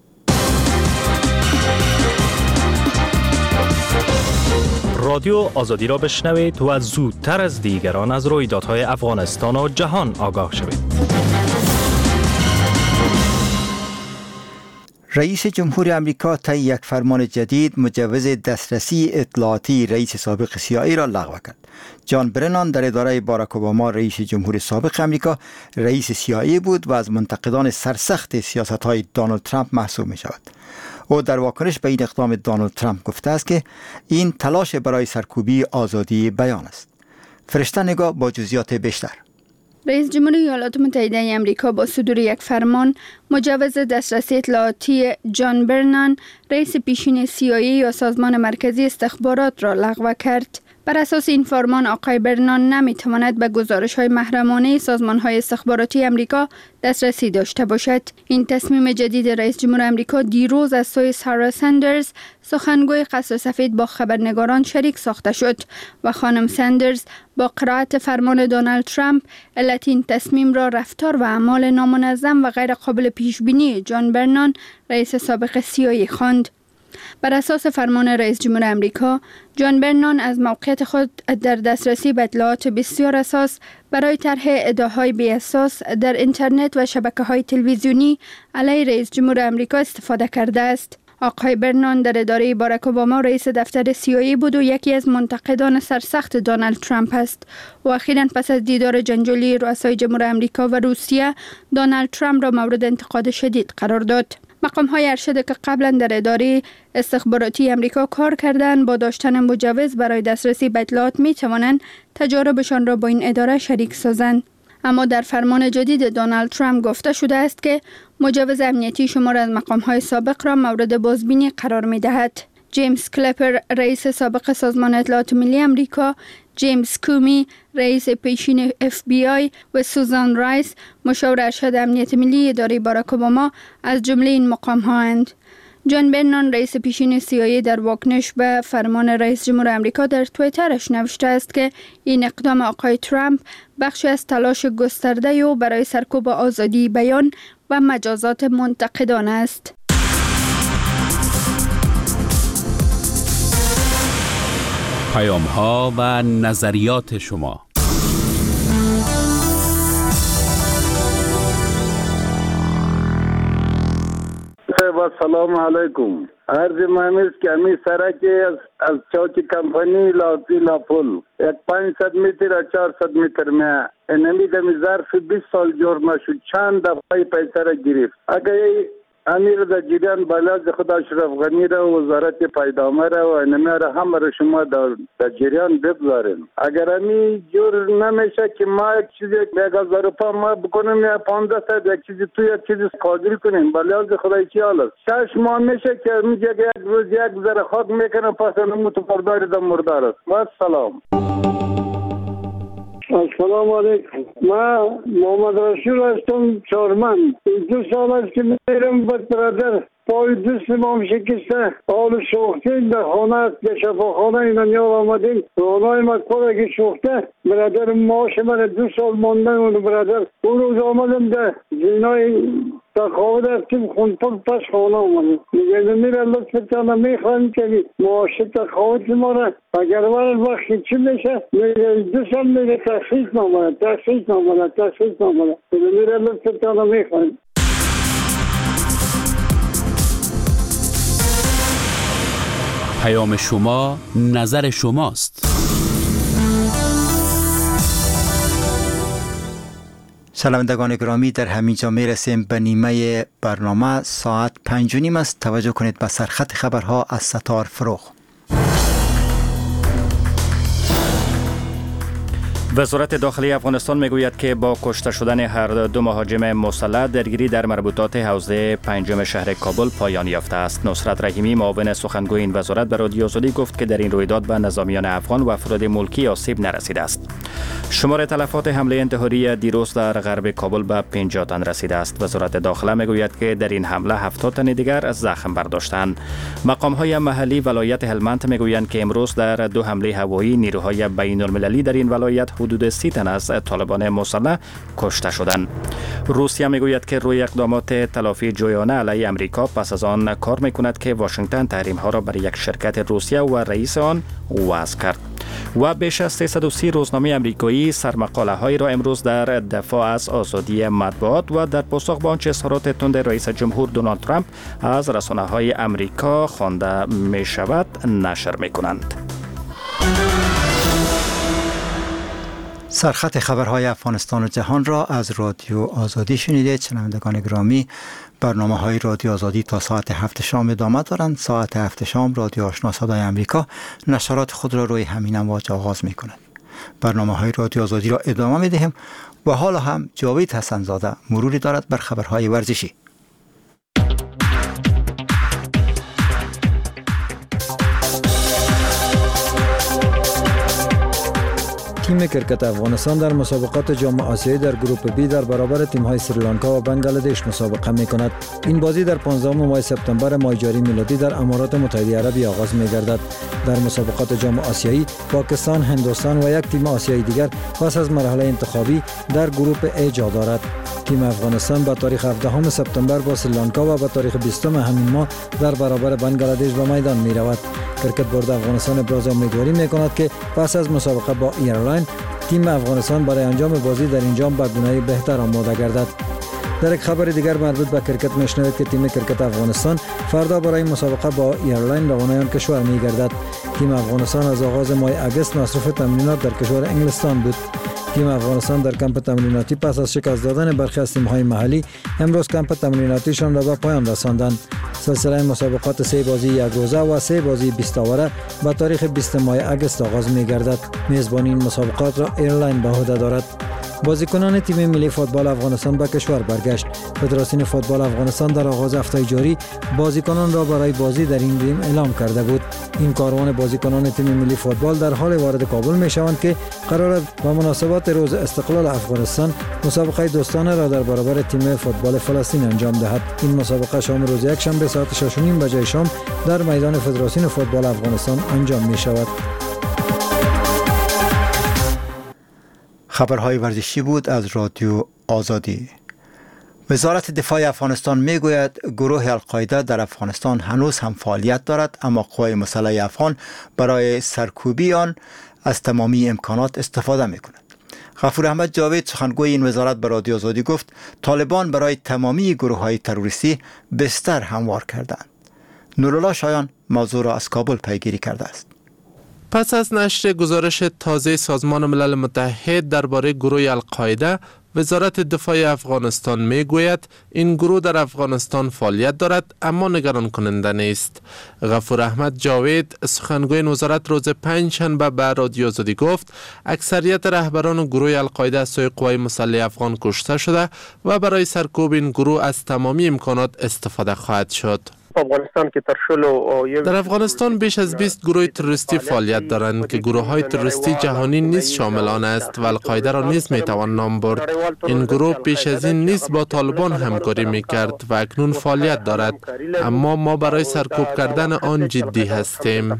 رادیو آزادی را بشنوید و زودتر از دیگران از رویدادهای افغانستان و جهان آگاه شوید. رئیس جمهور امریکا طی یک فرمان جدید مجوز دسترسی اطلاعاتی رئیس سابق سی آی ای را لغو کرد. جان برنان در اداره باراک اوباما رئیس جمهور سابق امریکا رئیس سی آی ای بود و از منتقدان سرسخت سیاست‌های دونالد ترامپ محسوب می شود. او در واکنش به این اقدام دونالد ترامپ گفته است که این تلاش برای سرکوبی آزادی بیان است. فرشته نگاه با جزئیات بیشتر. رئیس جمهور ایالات متحده امریکا با صدور یک فرمان مجوز دسترسی اطلاعاتی جان برنان رئیس پیشین سی آی ای یا سازمان مرکزی استخبارات را لغو کرد. بر اساس این فرمان آقای برنان نمیتواند به گزارش‌های محرمانه سازمان‌های استخباراتی امریکا دسترسی داشته باشد. این تصمیم جدید رئیس جمهور امریکا دیروز از سوی سارا سندرز سخنگوی قصر سفید با خبرنگاران شریک ساخته شد و خانم سندرز با قرائت فرمان دونالد ترامپ علت این تصمیم را رفتار و اعمال نامنظم و غیر قابل پیش بینی جان برنان رئیس سابق سی آی ای خواند. بر اساس فرمان رئیس جمهور امریکا، جان برنان از موقعیت خود در دسترسی به اطلاعات بسیار اساس برای طرح ادعاهای بی اساس در اینترنت و شبکه‌های تلویزیونی علیه رئیس جمهور امریکا استفاده کرده است. آقای برنان در اداره باراک اوباما رئیس دفتر سی آی ای بود و یکی از منتقدان سرسخت دونالد ترامپ است. و اخیراً پس از دیدار جنجالی رؤسای جمهور امریکا و روسیه، دونالد ترامپ را مورد انتقاد شدید قرار داد. مقام های ارشد که قبلا در اداره استخباراتی امریکا کار کردند با داشتن مجوز برای دسترسی به اطلاعات می توانند تجاربشان را با این اداره شریک سازند. اما در فرمان جدید دونالد ترامپ گفته شده است که مجوز امنیتی شمار از مقام های سابق را مورد بازبینی قرار می دهد. جیمز کلپر رئیس سابق سازمان اطلاعات ملی امریکا، جیمز کومی رئیس پیشین اف بی آی و سوزان رایس مشاور ارشد امنیت ملی اداره باراک اوباما از جمله این مقام هاند. جان برنان رئیس پیشین سی آی ای در واکنش به فرمان رئیس جمهور امریکا در توییترش نوشته است که این اقدام آقای ترامپ بخشی از تلاش گسترده او برای سرکوب آزادی بیان و مجازات منتقدان است. پیام ها و نظریات شما. با سلام علیکم. عرض مهمیز که همی سرکی از, از چوکی کمپانی لاتی لاپول یک پانصد متر و چهارصد متر می انمی دمی ظرف بیست سال جور مشود چند دفعه پیسه را گرفت. اگر امیر در جریان بالاز خدا اشرف غنی را وزارت پیدامه را و انمی را همه را شما در, در جریان بگذارین. اگر امی جور نمیشه که ما یک چیزی یک هزار روپا ما بکنیم یا پانزده صد یک چیزی تو یک چیزی قادری کنیم بالاز خدای چی حال است. شش ماه میشه که میگه یک روز یک ذره خاک میکنه پس انمو تو پرداری در مردار است. و سلام. السلام علیکم. ما محمد رسول هستم چارمن. دو سال است که میرم به برادر پای دست ما شکسته حال سوخته در خانه در شفاخانه اینا نیار آمدیم رانای مکار اگه سوخته برادر ماش من دو سال ماندن اون برادر اون روز آمدم در زینای تخواهد رفتیم خونپل پس خانه آمدیم میگه میره لطفتانه میخواهیم که ماش تخواهد ما را اگر ورد وقتی چی میشه میگه دو سال میگه تخصیص نامده تخصیص نامده تخصیص نامده میره لطفتانه میخواهیم. پیام شما نظر شماست. شنوندگان گرامی، در همینجا میرسیم به نیمه برنامه. ساعت پنج و نیم است. توجه کنید به سرخط خبرها از ستار فروغ. وزارت داخلی افغانستان میگوید که با کشته شدن هر دو مهاجم مسلح درگیری در مربوطات حوزه پنجم شهر کابل پایان یافته است. نصرت رحیمی معاون سخنگوی این وزارت به رادیو آزادی گفت که در این رویداد به نظامیان افغان و افراد ملکی آسیب نرسیده است. شمار تلفات حمله انتحاری دیروز در غرب کابل به پنجاه تن رسیده است. وزارت داخله میگوید که در این حمله هفتاد تن دیگر از زخم برداشتند. مقام‌های محلی ولایت هلمند میگویند که امروز در دو حمله هوایی نیروهای بین‌المللی در این ولایت حدود سی تن از طالبان مسلح کشته شدند. روسیه میگوید که روی اقدامات تلافی جویانه علیه امریکا پس از آن کار میکند که واشنگتن تحریم ها را بر یک شرکت روسیه و رئیس آن وضع کرد. و بیش از سیصد و سی روزنامه امریکایی سرمقاله هایی را امروز در دفاع از آزادی مطبوعات و در پاسخ به آنچه اظهارات تند رئیس جمهور دونالد ترامپ از رسانه های امریکا خوانده می شود نشر می کنند. سرخط خبرهای افغانستان و جهان را از رادیو آزادی شنیدید. شنوندگان گرامی، برنامه های رادیو آزادی تا ساعت هفت شام ادامه دارند. ساعت هفت شام رادیو آشنا صدای امریکا نشرات خود را روی همین امواج آغاز می کند. برنامه های رادیو آزادی را ادامه می دهیم و حالا هم جاوید حسنزاده مروری دارد بر خبرهای ورزشی. تیم کرکت افغانستان در مسابقات جام آسیایی در گروپ بی در برابر تیم‌های سریلانکا و بنگلادش مسابقه می‌کند. این بازی در پانزدهم ماه سپتامبر ماه جاری میلادی در امارات متحده عربی آغاز می‌گردد. در مسابقات جام آسیایی پاکستان، هندوستان و یک تیم آسیایی دیگر پس از مرحله انتخابی در گروپ ای جا دارد. تیم افغانستان با تاریخ هفدهم سپتامبر با سریلانکا و با تاریخ بیستم همین ماه در برابر بنگلادش به میدان می‌رود. کرکت بورد افغانستان ابراز امیدواری می‌کند که پس از مسابقه با ایرلاین تیم افغانستان برای انجام بازی در این جام به گونه‌ای بهتر آماده گردد. در یک خبر دیگر مربوط به کرکت میشنوید که تیم کرکت افغانستان فردا برای مسابقه با ایرلاین روانه آن کشور می‌گردد. تیم افغانستان از آغاز ماه اگست مصروف تمرینات در کشور انگلستان بود. تیم افغانستان در کمپ تمریناتی پس از شکست دادن برخی از تیم‌های محلی امروز کمپ تمریناتیشان را به پایان رساندند. سلسله مسابقات سه بازی یک روزه و سه بازی بیست آوره با تاریخ بیست ماه اگست آغاز می‌گردد. میزبانی این مسابقات را ایرلاین به عهده دارد. بازیکنان تیم ملی فوتبال افغانستان به کشور برگشت. فدراسیون فوتبال افغانستان در آغاز هفته جاری بازیکنان را برای بازی در این تیم اعلام کرده بود. این کاروان بازیکنان تیم ملی فوتبال در حال وارد کابل می‌شوند که قرار است به مناسبت روز استقلال افغانستان مسابقه دوستانه را در برابر تیم فوتبال فلسطین انجام دهد. این مسابقه شام روز یکشنبه ساعت شش و نیم بجای شام در میدان فدراسیون فوتبال افغانستان انجام می‌شود. خبرهای ورزشی بود از رادیو آزادی. وزارت دفاع افغانستان میگوید گروه القاعده در افغانستان هنوز هم فعالیت دارد، اما قوای مسلح افغان برای سرکوبی آن از تمامی امکانات استفاده میکند. غفور احمد جاوید سخنگوی این وزارت به رادیو آزادی گفت طالبان برای تمامی گروه های تروریستی بستر هموار کردند. نورالله شایان موضوع را از کابل پیگیری کرده است. پس از نشر گزارش تازه سازمان ملل متحد درباره گروه القاعده، وزارت دفاع افغانستان می گوید این گروه در افغانستان فعالیت دارد اما نگران کننده نیست. غفور احمد جاوید سخنگوی این وزارت روز پنجشنبه به رادیو آزادی گفت اکثریت رهبران گروه القاعده از سوی قوای مسلح افغان کشته شده و برای سرکوب این گروه از تمامی امکانات استفاده خواهد شد. افغانستان که تر شلو در افغانستان بیش از بیست گروه تروریستی فعالیت دارند که گروه های تروریستی جهانی نیز شامل آن است و القاعده را نیز می توان نام برد. این گروه پیش از این نیز با طالبان همکاری می کرد و اکنون فعالیت دارد، اما ما برای سرکوب کردن آن جدی هستیم.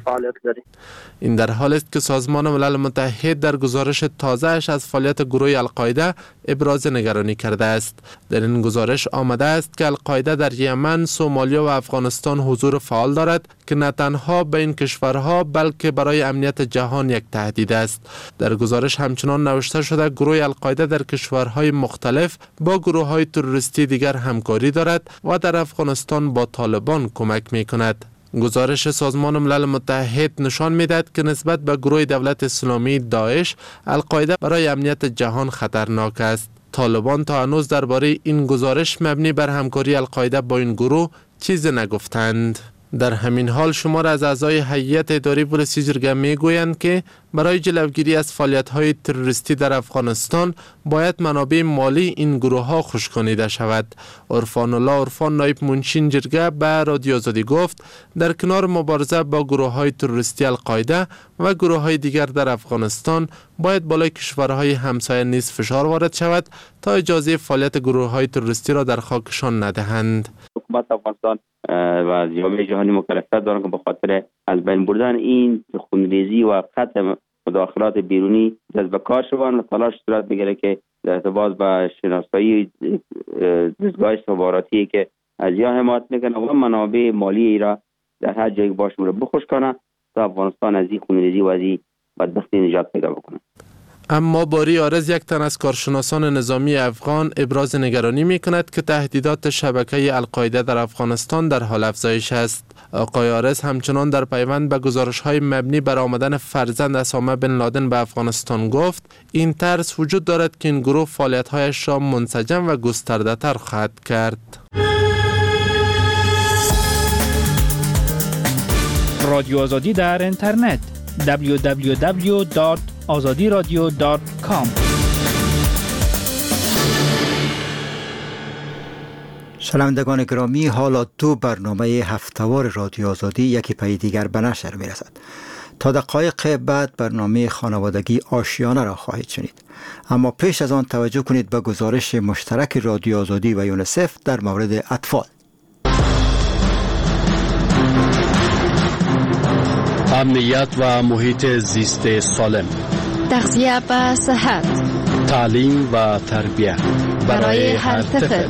این در حالی است که سازمان ملل متحد در گزارش تازه‌اش از فعالیت گروه القاعده ابراز نگرانی کرده است. در این گزارش آمده است که القاعده در یمن، سومالیا و افغانستان حضور فعال دارد که نه تنها به این کشورها بلکه برای امنیت جهان یک تهدید است. در گزارش همچنان نوشته شده گروه القاعده در کشورهای مختلف با گروه‌های تروریستی دیگر همکاری دارد و در افغانستان با طالبان کمک می‌کند. گزارش سازمان ملل متحد نشان می‌دهد که نسبت به گروه دولت اسلامی داعش، القاعده برای امنیت جهان خطرناک است. طالبان تا هنوز درباره این گزارش مبنی بر همکاری القاعده با این گروه چیزی نگفتند. در همین حال شمار از اعضای هیئت اداری پلیس جرگه میگویند که برای جلوگیری از فعالیت‌های تروریستی در افغانستان باید منابع مالی این گروه‌ها خشکانیده شود. عرفان الله عرفان نایب منشین جرگه به رادیو آزادی گفت در کنار مبارزه با گروه‌های تروریستی القاعده و گروه‌های دیگر در افغانستان باید بالای کشورهای همسایه نیز فشار وارد شود تا اجازه فعالیت گروه‌های تروریستی را در خاکشان ندهند. حکومت افغانستان و جامعه جهانی مکلفیت دارند که به خاطر از بین بردن این خونریزی و قطع مداخلات بیرونی دست به کار شوند و تلاش صورت میگیره که در ارتباط با شناسایی دستگاه استخباراتی که از یا حمایت میکنه و منابع مالی را در هر جایی باشه رو بخشکنه تا افغانستان از این خونریزی و از این بدبختی نجات پیدا بکنه. اما باری آرز، یک تن از کارشناسان نظامی افغان، ابراز نگرانی می کند که تهدیدات شبکه القاعده در افغانستان در حال افزایش است. آقای آرز همچنان در پیوند به گزارش‌های مبنی بر آمدن فرزند اسامه بن لادن به افغانستان گفت این ترس وجود دارد که این گروه فعالیت‌هایش را منسجم و گسترده‌تر خواهد کرد. رادیو آزادی در اینترنت دبلیو دبلیو دبلیو دات آزادی رادیو دات کام. شنوندگان گرامی، حالا تو برنامه هفته‌وار رادیو آزادی یکی پی دیگر به نشر می‌رسد. تا دقایق بعد برنامه خانوادگی آشیانه را خواهید شنید. اما پیش از آن توجه کنید به گزارش مشترک رادیو آزادی و یونیسف در مورد اطفال. امنیت و محیط زیست سالم، تغذیه و صحت، تعلیم و تربیت برای هر طفل.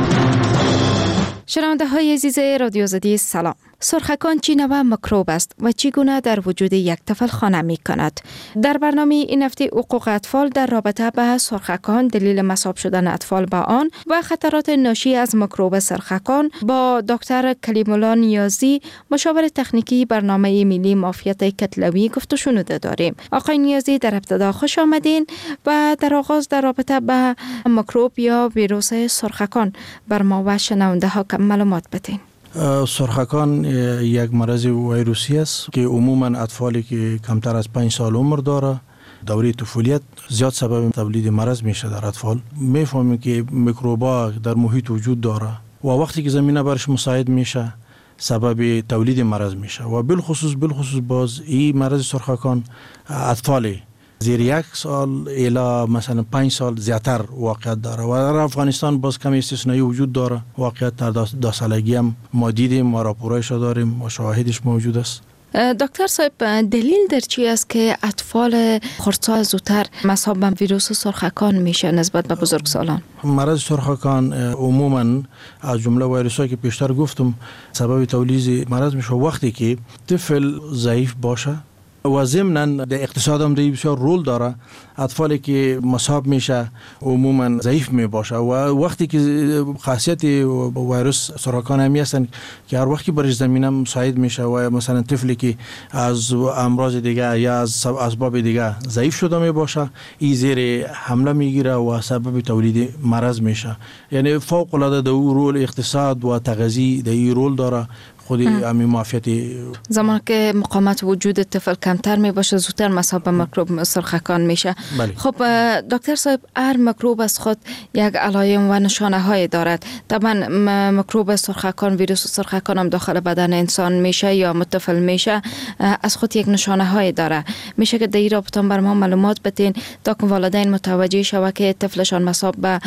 شنونده های عزیز رادیو آزادی سلام. سرخکان چی نوع میکروب است و چگونه در وجود یک طفل خانه می کند؟ در برنامه این هفته حقوق اطفال در رابطه به سرخکان، دلیل مصاب شدن اطفال با آن و خطرات ناشی از میکروب سرخکان با دکتر کلیم الله نیازی، مشاور تکنیکی برنامه ملی معافیت کتلوی گفت و شنوده داریم. آقای نیازی، در ابتدا خوش آمدین و در آغاز در رابطه به میکروب یا ویروس سرخکان بر ما و شنونده ها کم معلومات بدین. سرخکان یک مرض ویروسی است که عموما اطفالی که کمتر از پنج سال عمر داره دوره طفولیت زیاد سبب تولید مرض میشه در اطفال. میفهمیم که میکروبا در محیط وجود داره و وقتی که زمینه برش مساعد میشه سبب تولید مرض میشه و بالخصوص بالخصوص باز این مرض سرخکان اطفالی زیر یک سال الی مثلا پنج سال زیادتر واقعیت داره و در افغانستان باز کمی استثنایی وجود داره. واقعیت در دو سالگی هم ما دیدیم و راپورایش داریم و شواهدش موجود است. دکتر صاحب، دلیل در چی است که اطفال خردسال زودتر مصاب به ویروس سرخکان میشه نسبت به بزرگسالان؟ مرض سرخکان عموما از جمله ویروسایی که پیشتر گفتم سبب تولید مرض میشه وقتی که طفل ضعیف باشه و ضمناً در اقتصاد هم دیگه بسیار رول داره. اطفالی که مصاب میشه عموما ضعیف می باشه و وقتی که خاصیت ویروس سرطان همی هستن که هر وقتی برش زمینه مساعد میشه و مثلا طفلی که از امراض دیگه یا از اسباب دیگه ضعیف شده می باشه این زیر حمله میگیره و سبب تولید مرض میشه. یعنی فوق العاده در رول اقتصاد و تغذیه در این رول داره. خود همین معافیت زمان که مقاومت وجود طفل کمتر می باشه زودتر مصاب به میکروب سرخکان میشه. بله. خب دکتر صاحب هر میکروب از خود یک علائم و نشانه های دارد. طبعا میکروب سرخکان ویروس سرخکان هم داخل بدن انسان میشه یا متفل میشه از خود یک نشانه های داره. میشه که در این رابطه بر ما معلومات بدین تا که والدین متوجه شود که طفلشان مصاب به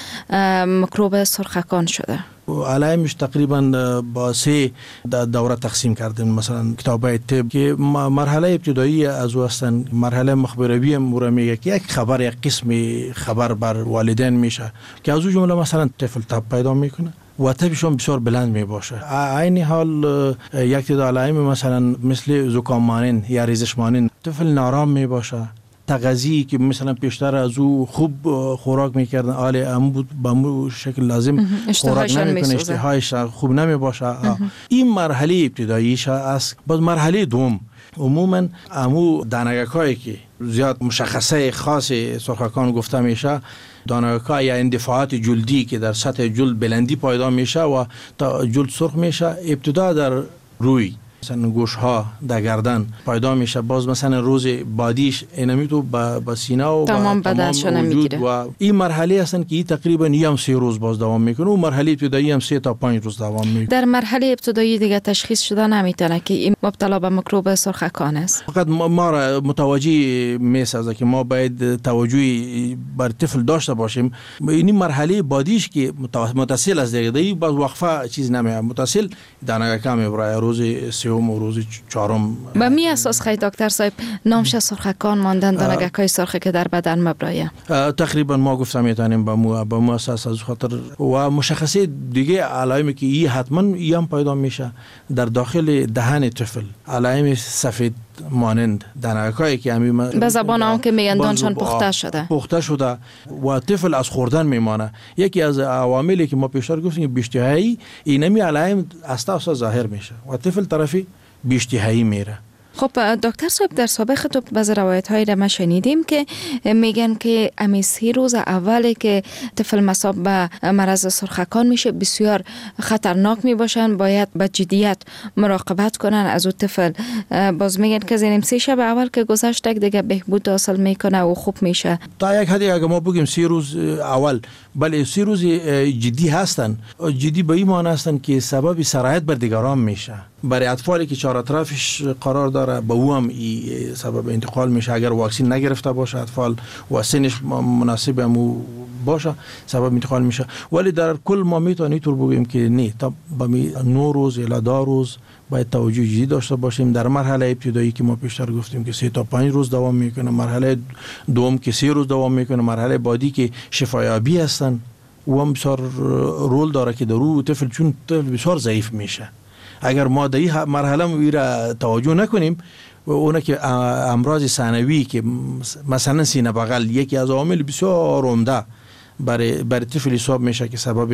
میکروب سرخکان شده. علائمش تقریبا با سه دوره تقسیم کردیم. مثلا کتابای طب که مرحله ابتدایی از او هستن، مرحله مخبروی مورا میگه که یک خبر یک قسم خبر بر والدین میشه که از او جمله مثلا طفل تب پیدا میکنه و تبشون بسیار بلند می باشه. عین حال یک تعداد علائم مثلا مثل زکام مانند یا ریزش مانند طفل نارام می باشه. تغذیه که مثلا پیشتر از او خوب خوراک میکردن آل امو بود با مو شکل لازم خوراک نمیکنه، اشتهایش خوب نمی باشه. این مرحله ابتداییش است. باز مرحله دوم عموما امو دانگکایی که زیاد مشخصه خاص سرخکان گفته میشه، دانگکا یا اندفاعات جلدی که در سطح جلد بلندی پایدا میشه و تا جلد سرخ میشه، ابتدا در روی مثلا گوش ها در گردن پیدا میشه. باز مثلا روز بعدیش اینمی تو با سینه و تمام بدنشون میگیره و این مرحله هستن که تقریبا یه سه روز باز دوام میکنه و مرحله ابتدایی هم سه تا پنج روز دوام میکنه. در مرحله ابتدایی دیگه تشخیص شده نمیتونه که این مبتلا به میکروب سرخکان است. فقط ما را متوجه میسازه که ما باید توجهی بر طفل داشته باشیم. این مرحله بعدیش که متصل از دیگه باز وقفه چیز نمیه، متصل دانگکا میبره روز و روز چهارم. به می اساس خیلی دکتر صاحب نامش سرخکان ماندن دانگکای سرخی که در بدن مبرایه تقریبا ما گفتم میتونیم با مو با مو اساس از خاطر و مشخصه دیگه علائمی که این حتما این هم پیدا میشه در داخل دهن طفل، علائم سفید مانند دانگکایی که همین به زبان هم که میگن دانشان پخته شده پخته شده و طفل از خوردن میمانه. یکی از عواملی که ما پیشتر گفتیم بیشتهایی اینمی علائم استاس ظاهر میشه و طفل طرفی بیشتهایی میره. خب دکتر صاحب در سابق تو بعض روایت هایی را ما شنیدیم که میگن که امی سی روز اولی که طفل مصاب به مرض سرخکان میشه بسیار خطرناک می باشن، باید با جدیت مراقبت کنن از اون طفل. باز میگن که زیر سی شب اول که گذشت دیگه بهبود حاصل میکنه و خوب میشه. تا یک حدی اگه ما بگیم سی روز اول، بله سی روز جدی هستن. جدی به این معنی هستن که سبب سرایت بر دیگران میشه. برای اطفالی که چهار اطرافش قرار داره با او هم ای سبب انتقال میشه. اگر واکسین نگرفته باشه اطفال و سنش مناسب هم باشه سبب انتقال میشه. ولی در کل ما میتونیم اینطور بگیم که نه، تا با نه روز یا ده روز باید توجه جدی داشته باشیم. در مرحله ابتدایی که ما پیشتر گفتیم که سه تا پنج روز دوام میکنه، مرحله دوم که سه روز دوام میکنه، مرحله بعدی که شفایابی هستن و هم بسیار رول داره که در او طفل چون طفل بسیار ضعیف میشه. اگر ما در این مرحله میره توجه نکنیم و اونه که امراض ثانوی که مثلا سینه بغل یکی از عوامل بسیار عمده برای برای طفل حساب میشه که سبب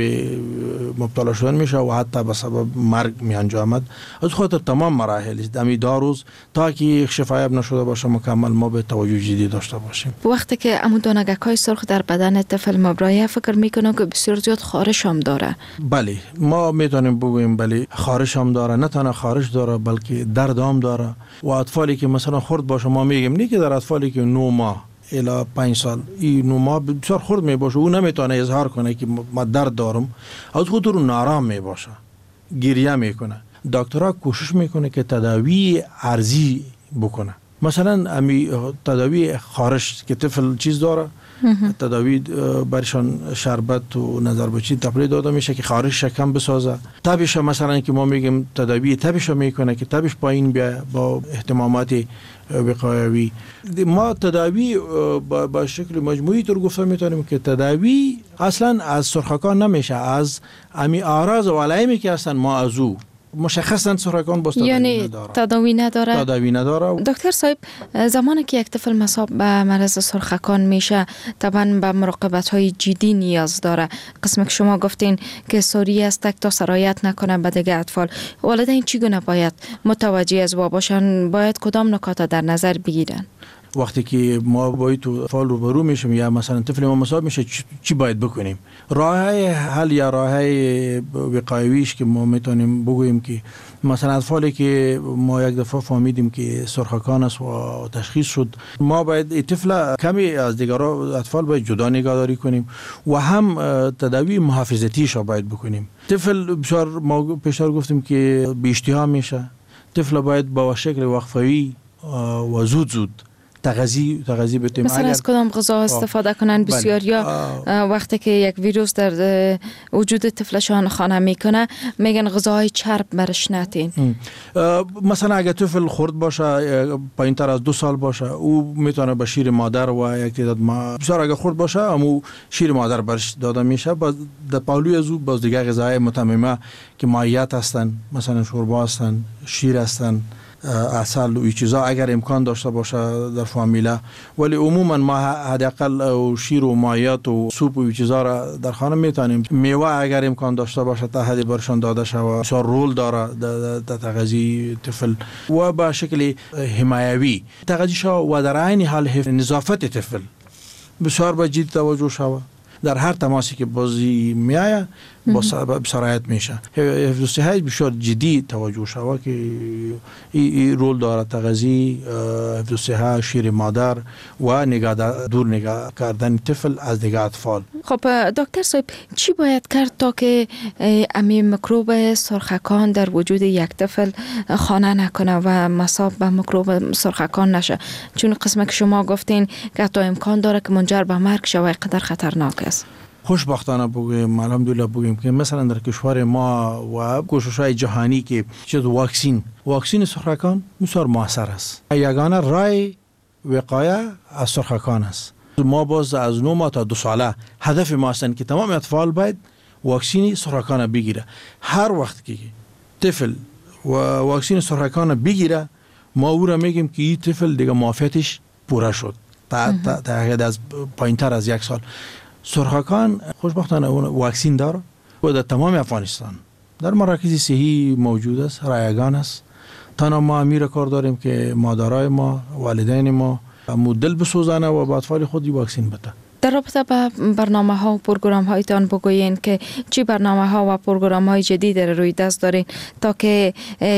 مبتلا شدن میشه و حتی به سبب مرگ می انجامد. از خاطر تمام مراحل دمی دو روز تا که شفایاب نشده باشه مکمل ما به توجه جدی داشته باشیم. وقتی که عمو دانگکای سرخ در بدن طفل مبرایه فکر میکنم که بسیار زیاد خارش هم داره. بله ما میتونیم بگوییم بله خارش هم داره، نه تنها خارش داره بلکه درد هم داره. و اطفالی که مثلا خرد باشه ما میگیم نه که در اطفالی که نه ماه الی پنج سال این ما بسیار خرد می باشه او نمیتونه اظهار کنه که ما درد دارم، از خود رو نارام می باشه، گریه میکنه. دکترها کوشش میکنه که تداوی ارزی بکنه. مثلا امی تداوی خارش که طفل چیز داره تداوی برشان شربت و نظر بچی تپلی داده میشه که خارش شکم بسازه. تبش مثلا که ما میگیم تداوی تبش میکنه که تبش پایین بیا با اهتمامات وقایوی. ما تداوی با, با شکل مجموعی طور گفته میتونیم که تداوی اصلا از سرخکان نمیشه، از امی اعراض و علائمی که هستن ما از او مشخصاً سرخکان باست یعنی تداوی نداره. تداوی نداره. دکتر صاحب زمانی که یک طفل مصاب به مرض سرخکان میشه طبعا به مراقبت های جدی نیاز داره. قسمی که شما گفتین که سوری است تا سرایت نکنه به دیگه اطفال، والدین چگونه باید متوجه از او باشن؟ باید کدام نکات در نظر بگیرن؟ وقتی که ما باید تو اطفال رو برو میشیم یا مثلا طفل ما مصاب میشه چی باید بکنیم؟ راه حل یا راه وقایویش که ما میتونیم بگوییم که مثلا اطفالی که ما یک دفعه فهمیدیم که سرخکان است و تشخیص شد، ما باید طفل کمی از دیگر اطفال باید جدا نگهداری کنیم و هم تداوی محافظتیش را باید بکنیم. طفل بسیار ما پیشتر گفتیم که بی اشتها میشه، طفل باید با شکل وقفه‌ای و زود زود تغذیه تغذیه بتیم. مثلا از کدام غذا استفاده کنن بسیار یا وقتی که یک ویروس در وجود طفلشان خانه میکنه میگن غذاهای چرب برش نتین. مثلا اگه طفل خرد باشه پایین تر از دو سال باشه او میتونه به شیر مادر و یک تعداد ما بسیار اگه خرد باشه امو شیر مادر برش داده میشه. باز در پالوی از او باز دیگه غذاهای متممه که مایعات هستن، مثلا شوربا هستن، شیر هستن، عسل و این چیزا اگر امکان داشته باشه در فامیلا. ولی عموما ما حداقل شیر و مایعات و سوپ و این چیزا را در خانه میتونیم. میوه اگر امکان داشته باشه تا حدی برشان داده شود. بسیار رول داره در تغذیه طفل و به شکل حمایوی تغذیه شود و در عین حال نظافت طفل بسیار به جدی توجه شود. در هر تماسی که بازی میآید با سرایت میشه. حفظ صحت بسیار جدی توجه شود که این رول داره تغذیه، حفظ صحت، شیر مادر و نگاه دور نگاه کردن طفل از دیگه اطفال. خب دکتر صاحب چی باید کرد تا که امی میکروب سرخکان در وجود یک طفل خانه نکنه و مصاب به میکروب سرخکان نشه؟ چون قسمه که شما گفتین که حتی امکان داره که منجر به مرگ شود، قدر خطرناک است. خوشبختانه بگیم الحمدلله بگیم که مثلا در کشور ما و کوشش‌های جهانی که چه واکسین واکسین سرخکان بسیار موثر است. یگانه راه وقایه از سرخکان است. ما باز از نه ماه تا دو ساله هدف ما است که تمام اطفال باید واکسین سرخکان بگیره. هر وقت که طفل و واکسین سرخکان بگیره ما او را میگیم که این طفل دیگه معافیتش پوره شد تا تا از پایینتر از یک سال. سرخکان خوشبختانه اون واکسین داره و در تمام افغانستان در مراکز صحی موجود است، رایگان است. تنها ما امیر کار داریم که مادرای ما، والدین ما مدل بسوزانه و با اطفال خود واکسین بده. در رابطه با برنامه ها و پروگرام هایتان بگوین که چی برنامه ها و پروگرام های جدید در روی دست دارین تا که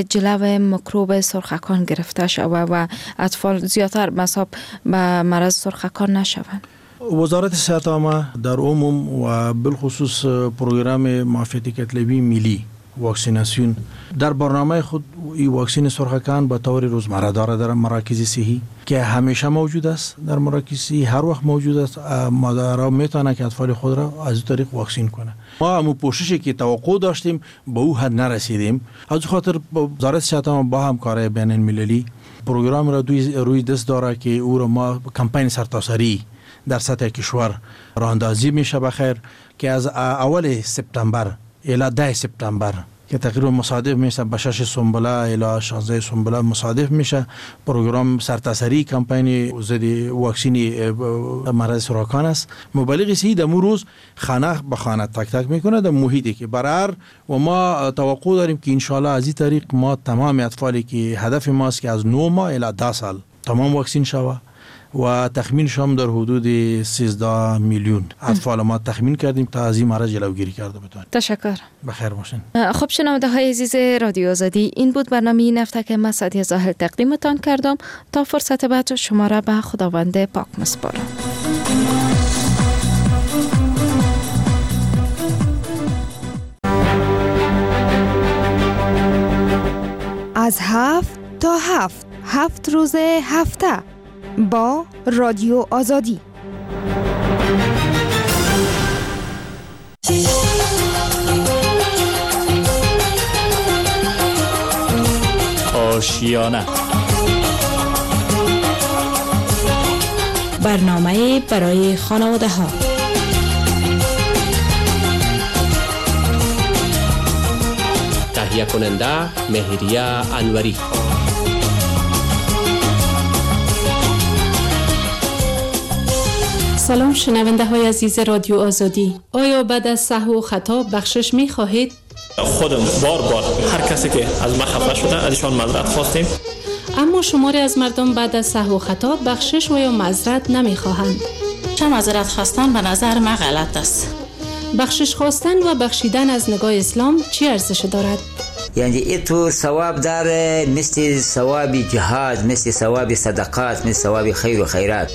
جلو میکروب سرخکان گرفته شود و اطفال زیادتر مصاب به مرض سرخکان نشوند؟ وزارت صحت عامه در عموم و بالخصوص پروگرام معافیت کتلوی ملی واکسیناسیون در برنامه خود این واکسین سرخکان به طور روزمره داره در مراکز صحی که همیشه موجود است. در مراکز صحی هر وقت موجود است. مادرها میتونن که اطفال خود را از این طریق واکسین کنه. ما هم پوششی که توقع داشتیم به او حد نرسیدیم. از خاطر وزارت صحت عامه با همکاری بین المللی پروگرام را روی دست داره که او را ما کمپین سرتاسری در سطح کشور راه اندازی میشه بخیر که از اول سپتامبر الی ده سپتامبر که تقریبا مصادف میشه با شش سنبله الی شانزده سنبله مصادف میشه پروگرام سرتاسری کمپین ضد واکسین مرض سرطان است. مبلغ صحی در روز خانه به خانه تک تک میکنه در محیطی که برار و ما توقع داریم که ان شاء الله از این طریق ما تمام اطفالی که هدف ما است که از نه ماه الی ده سال تمام واکسین شوه و تخمین شام در حدود سیزده میلیون اطفال ما تخمین کردیم تا از این مرض جلوگیری کرده بتوانیم. تشکر. بخیر باشین. خب شنونده های عزیز رادیو آزادی، این بود برنامه این هفته که من سعدیه زاهل تقدیمتان کردم. تا فرصت بعد شما را به خداوند پاک میسپارم. از هفت تا هفت هفت روز هفته با رادیو آزادی. آشیانه برنامه برای خانواده ها. تهیه کننده مهریه انوری. سلام شنونده های عزیز رادیو آزادی. آیا بعد از سهو و خطا بخشش می خواهید؟ خودم بار بار هر کسی که از ما خفه شده ازشان معذرت خواستیم. اما شماری از مردم بعد از سهو و خطا بخشش و یا معذرت نمیخواهند. چه معذرت خواستن به نظر من غلط است. بخشش خواستن و بخشیدن از نگاه اسلام چی ارزش دارد؟ یعنی این تو ثواب داره، مثل ثواب جهاد، مثل ثواب صدقات، مثل ثواب خیر و خیرات.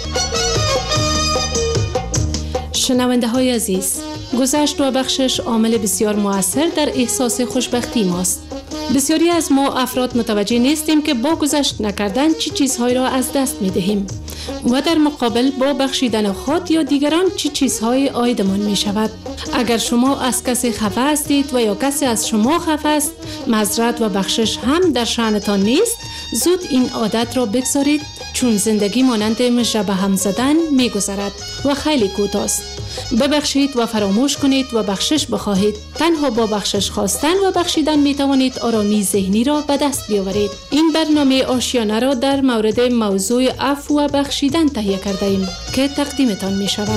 شنونده های عزیز، گذشت و بخشش عامل بسیار مؤثر در احساس خوشبختی ماست. بسیاری از ما افراد متوجه نیستیم که با گذشت نکردن چی چیزهایی را از دست می دهیم و در مقابل با بخشیدن خود یا دیگران چی چیزهای عایدمان می شود. اگر شما از کسی خفه هستید و یا کسی از شما خفه است، معذرت و بخشش هم در شأنتان نیست. زود این عادت را بگذارید، چون زندگی مانند مژه به هم زدن می گذرد و خیلی کوتاه است. ببخشید و فراموش کنید و بخشش بخواهید. تنها با بخشش خواستن و بخشیدن می توانید آرامی ذهنی را به دست بیاورید. این برنامه آشیانه را در مورد موضوع عفو و بخشیدن تهیه کرده ایم که تقدیمتان می شود.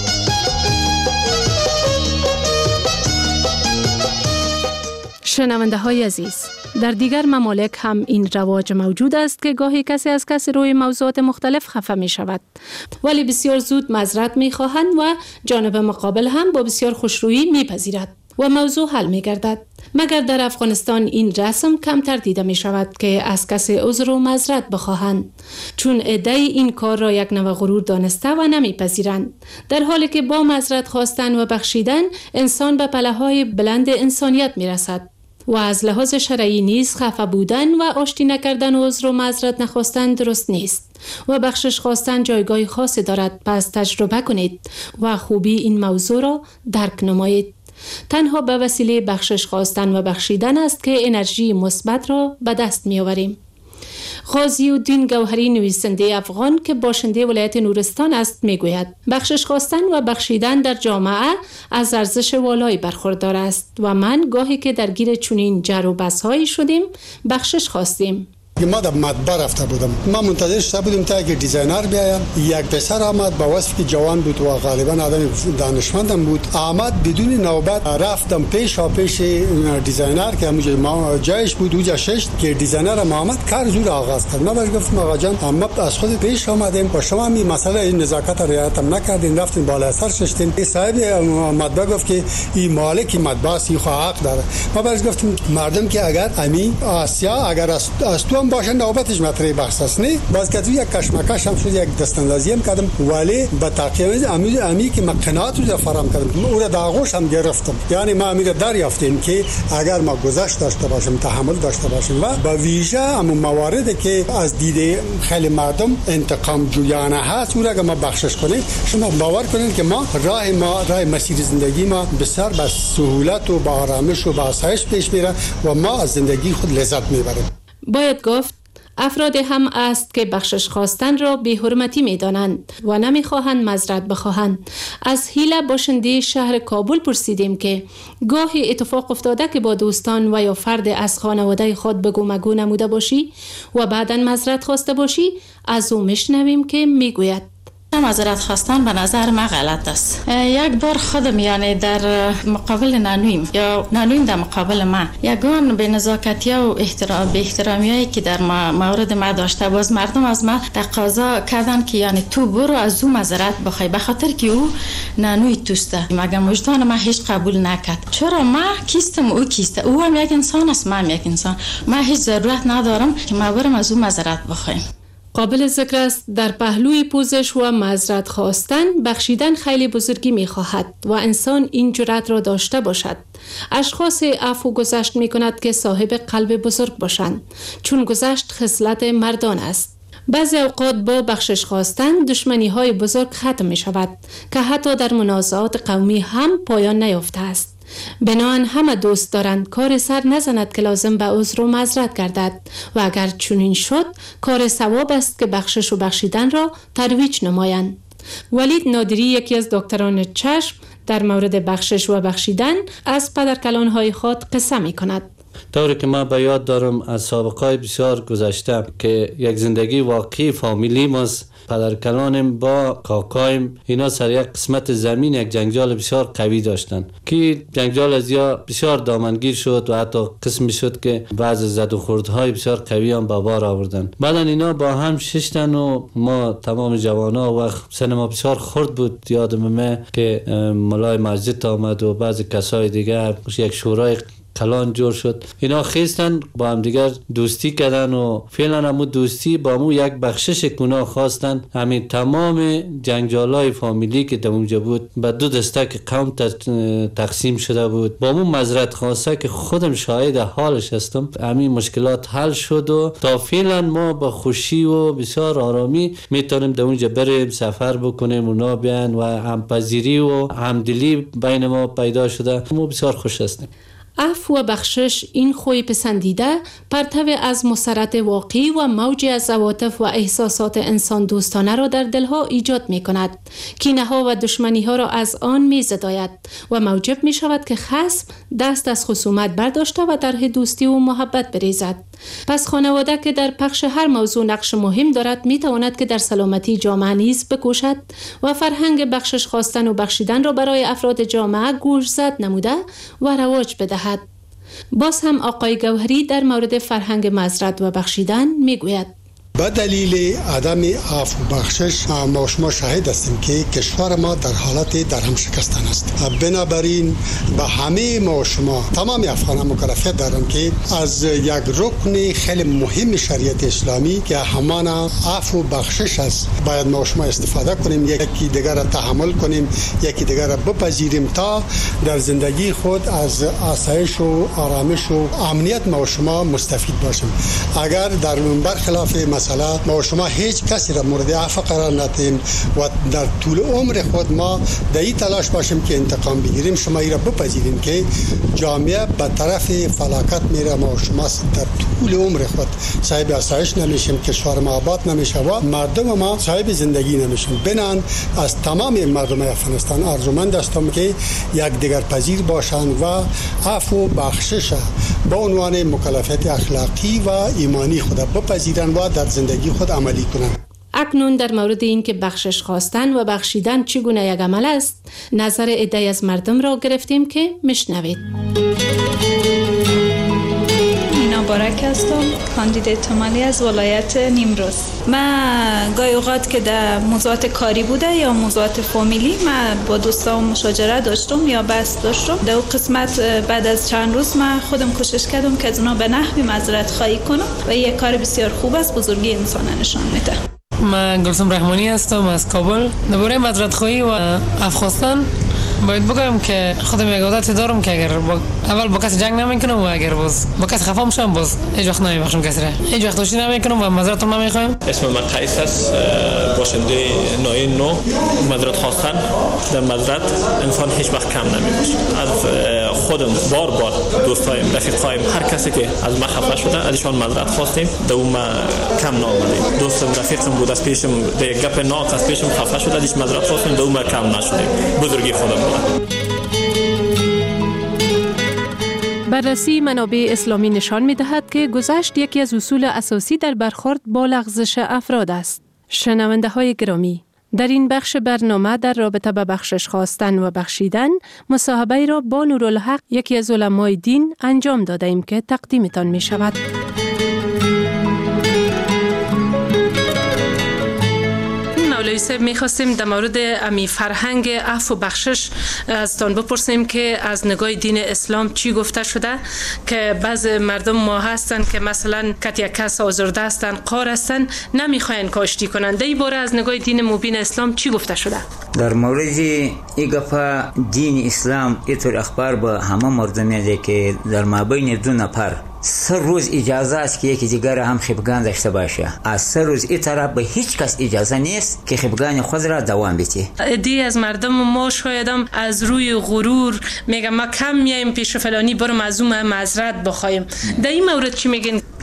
شنونده های عزیز، در دیگر ممالک هم این رواج موجود است که گاهی کسی از کسی روی موضوعات مختلف خفه می شود، ولی بسیار زود معذرت می خواهند و جانب مقابل هم با بسیار خوشرویی می پذیرد و موضوع حل می گردد. مگر در افغانستان این رسم کمتر دیده می شود که از کسی عذر و معذرت بخواهند، چون عده‌ای این کار را یک نوع غرور دانسته و نمی پذیرند، در حالی که با معذرت خواستن و بخشیدن انسان به پله‌های بلند انسانیت می رسد. و از لحاظ شرعی نیز خفه بودن و آشتی نکردن و عذر و معذرت نخواستن درست نیست و بخشش خواستن جایگاه خاصی دارد. پس تجربه کنید و خوبی این موضوع را درک نمایید. تنها به وسیله بخشش خواستن و بخشیدن است که انرژی مثبت را به دست می آوریم. غازی الدین گوهری، نویسنده افغان که باشنده ولایت نورستان است، میگوید بخشش خواستن و بخشیدن در جامعه از ارزش والایی برخوردار است و من گاهی که درگیر چنین جر و بحث‌هایی شدیم بخشش خواستیم. ما در مطبع رفته بودم، ما منتظر شده بودیم تا یک دیزاینر بیاید. یک پسر آمد با وصفی که جوان بود و غالبا آدم دانشمندم بود. آمد بدون نوبت، رفتم پیش و پیش دیزاینر که همونجا ما جایش بود، اونجا شش که دیزاینر ما آمد کار زود آغاز کرد. ما بهش گفتم آقا جان، ما از خود پیش آمدیم و شما می مسئله این نزاکت رعایت نکردین، رفتین بالا سر ششتین. صاحب مطبع گفت که این مالک مطبع سی خو حق داره. ما بهش گفتم مردم که اگر امی آسیا اگر از تو باشه نوبتش مطرح بحث است، نه باز که یک کشمکش هم شد، یک دستاندازی هم کردم، ولی با تاکید امی امی که مقنعات رو فراهم کردم، او را در آغوش هم گرفتم. یعنی ما امیر دریافتیم که اگر ما گذشت داشته باشیم، تحمل داشته باشیم و با ویژه هم مواردی که از دید خیلی مردم انتقام جویانه هست، او را ما بخشش کنیم. شما باور کنید که ما راه ما راه مسیر زندگی ما بسیار با سهولت و با آرامش و با آسایش پیش میره و ما از زندگی خود لذت میبریم. باید گفت افراد هم است که بخشش خواستن را بی حرمتی می دانند و نمی خواهند معذرت بخواهند. از هیله باشنده شهر کابل پرسیدیم که گاهی اتفاق افتاده که با دوستان و یا فرد از خانواده خود بگو مگو نموده باشی و بعداً معذرت خواسته باشی. از او میشنویم که میگوید معذرت خواستن به نظر من غلط است. یک بار خودم یعنی در مقابل نانویم یا نانویم در مقابل من یگان به نزاکتی و احترام به احترامیایی که در ما مورد ما داشته، باز مردم از ما تقاضا کردن که یعنی تو برو از او معذرت بخوای به خاطر که او نانوی توسته. مگر وجدان ما هیچ قبول نکرد. چرا ما کیستم او کیسته، او هم یک انسان است، من هم یک انسان. ما هیچ ضرورت ندارم که ما برم از او معذرت بخوایم. قابل ذکر است در پهلوی پوزش و معذرت خواستن بخشیدن خیلی بزرگی می خواهد و انسان این جرأت را داشته باشد. اشخاص عفو گذشت می کند که صاحب قلب بزرگ باشند، چون گذشت خصلت مردان است. بعضی اوقات با بخشش خواستن دشمنی های بزرگ ختم می شود که حتی در منازعات قومی هم پایان نیافته است. بنابراین همه دوست دارند کار سر نزند که لازم به عذر و معذرت گردد و اگر چنین شد کار ثواب است که بخشش و بخشیدن را ترویج نمایند. ولید نادری، یکی از دکتران چشم، در مورد بخشش و بخشیدن از پدرکلان‌های خود قصه می کند. طوری که ما به یاد دارم از سابقه بسیار گذشته که یک زندگی واقعی فامیلی ماست، پدرکلانم با کاکایم اینا سر یک قسمت زمین یک جنگجال بسیار قوی داشتن که جنگجال از یا بسیار دامنگیر شد و حتی قسمی شد که بعض زد و خوردهای بسیار قوی هم به بار آوردن. بعدا اینا با هم ششتن و ما تمام جوانا و سینما بسیار خرد بود. یادم که ملای مسجد آمد و بعضی کسای دیگه یک شورای کلان جور شد. اینا خیستن با هم دیگر دوستی کردن و فعلا همون دوستی با مو یک بخشش گناه خواستن. همین تمام جنگجالای فامیلی که در اونجا بود به دو دسته قوم تقسیم شده بود. با مو معذرت خواسته که خودم شاهد حالش هستم. همین مشکلات حل شد و تا فعلا ما با خوشی و بسیار آرامی میتونیم در اونجا بریم سفر بکنیم، اونا بیان و همپذیری و همدلی بین ما پیدا شده. ما بسیار خوش هستیم. عفو و بخشش این خوی پسندیده پرتو از مسرت واقعی و موجی از عواطف و احساسات انسان دوستانه را در دلها ایجاد می کند. کینه ها و دشمنی ها را از آن می زداید و موجب می شود که خصم دست از خصومت برداشته و در دوستی و محبت بریزد. پس خانواده که در پخش هر موضوع نقش مهم دارد می تواند که در سلامتی جامعه نیز بکوشد و فرهنگ بخشش خواستن و بخشیدن را برای افراد جامعه گوشزد نموده و رواج بدهد. باز هم آقای گوهری در مورد فرهنگ معذرت و بخشیدن می گوید: به دلیل عدم عفو بخشش ما شما شاهد هستیم که کشور ما در حالت درهم شکستن است. بنابراین به همه ما شما تمام افغانان مکلفیت دارند که از یک رکن خیلی مهم شریعت اسلامی که همان عفو بخشش است باید ما شما استفاده کنیم، یکی دیگر را تحمل کنیم، یکی دیگر را بپذیریم تا در زندگی خود از آسایش و آرامش و امنیت ما شما مستفید باشیم. اگر در برخلاف مثلا ما شما هیچ کسی را مورد عفو قرار ندیم و در طول عمر خود ما در این تلاش باشیم که انتقام بگیریم، شما این را بپذیریم که جامعه به طرف فلاکت میره. ما شما در طول عمر خود صاحب آسایش نمیشیم، کشور ما آباد نمیشه و مردم ما صاحب زندگی نمیشیم. بنان از تمام مردم افغانستان ارجمند هستم که یک دیگر پذیر باشند و عفو بخشش با عنوان مکلفیت اخلاقی و ایمانی خود بپذیرند و در زندگی خود عملی کنند. اکنون در مورد این که بخشش خواستن و بخشیدن چگونه یک عمل است، نظر عده‌ای از مردم را گرفتیم که میشنوید. اینا بارک هستم، کاندیدات مالی از ولایت نیمروز. من گاهی اوقات که در موضوعات کاری بوده یا موضوعات فامیلی من با دوستام مشاجره داشتم یا بحث داشتم. در اون قسمت بعد از چند روز من خودم کوشش کردم که از اونا به نحوی معذرت خواهی کنم و یک کار بسیار خوب است، بزرگی انسان نشان میده. من گلسم رحمانی هستم از کابل. درباره معذرت خواهی و عفو خواستن باید بگم که خودم یک عادت دارم که اگر با اول با کسی جنگ نمیکنم و اگر باز با کسی خفا میشم باز هیچ وقت نمیبخشم کسی را، هیچ وقت داشتی نمیکنم و معذرت هم نمیخوایم. اسم من قیس است، باشنده نوع نو. معذرت خواستن در معذرت انسان هیچ وقت کم نمیباشه. از خودم بار بار دوستایم، رفیقایم، هر کسی که از ما خفا شده ازشون معذرت خواستیم، در اون ما کم نآمدیم. دوستم رفیقم بود از پیشم در یک گپ ناک از پیشم خفا شده، ازش معذرت خواستیم، در اون ما کم نشدیم. بزرگی خودم بود. بررسی منابع اسلامی نشان می دهد که گذشت یکی از اصول اساسی در برخورد با لغزش افراد است. شنونده های گرامی، در این بخش برنامه در رابطه با بخشش خواستن و بخشیدن مصاحبه را با نورالحق یکی از علمای دین انجام داده ایم که تقدیمتان می شود. مولوی صاحب می‌خواستیم در مورد امی فرهنگ عفو و بخشش ازتان بپرسیم که از نگاه دین اسلام چی گفته شده، که بعض مردم ما هستن که مثلا کت یک کس آزرده هستن، قار هستن، نمیخواین کاشتی کنن. در این باره از نگاه دین مبین اسلام چی گفته شده؟ در مورد این گفته دین اسلام اینطور اخبار به همه مردم میده که در مابین دو نفر سه روز اجازه است که یکی دیگر هم خفگان داشته باشه. از سه روز این طرف به هیچ کس اجازه نیست که خفگان خود را دوام بده. عده‌ای از مردم ما شایدم از روی غرور میگم ما کم میایم پیش فلانی برم از اون معذرت بخوایم. در این مورد چی میگین؟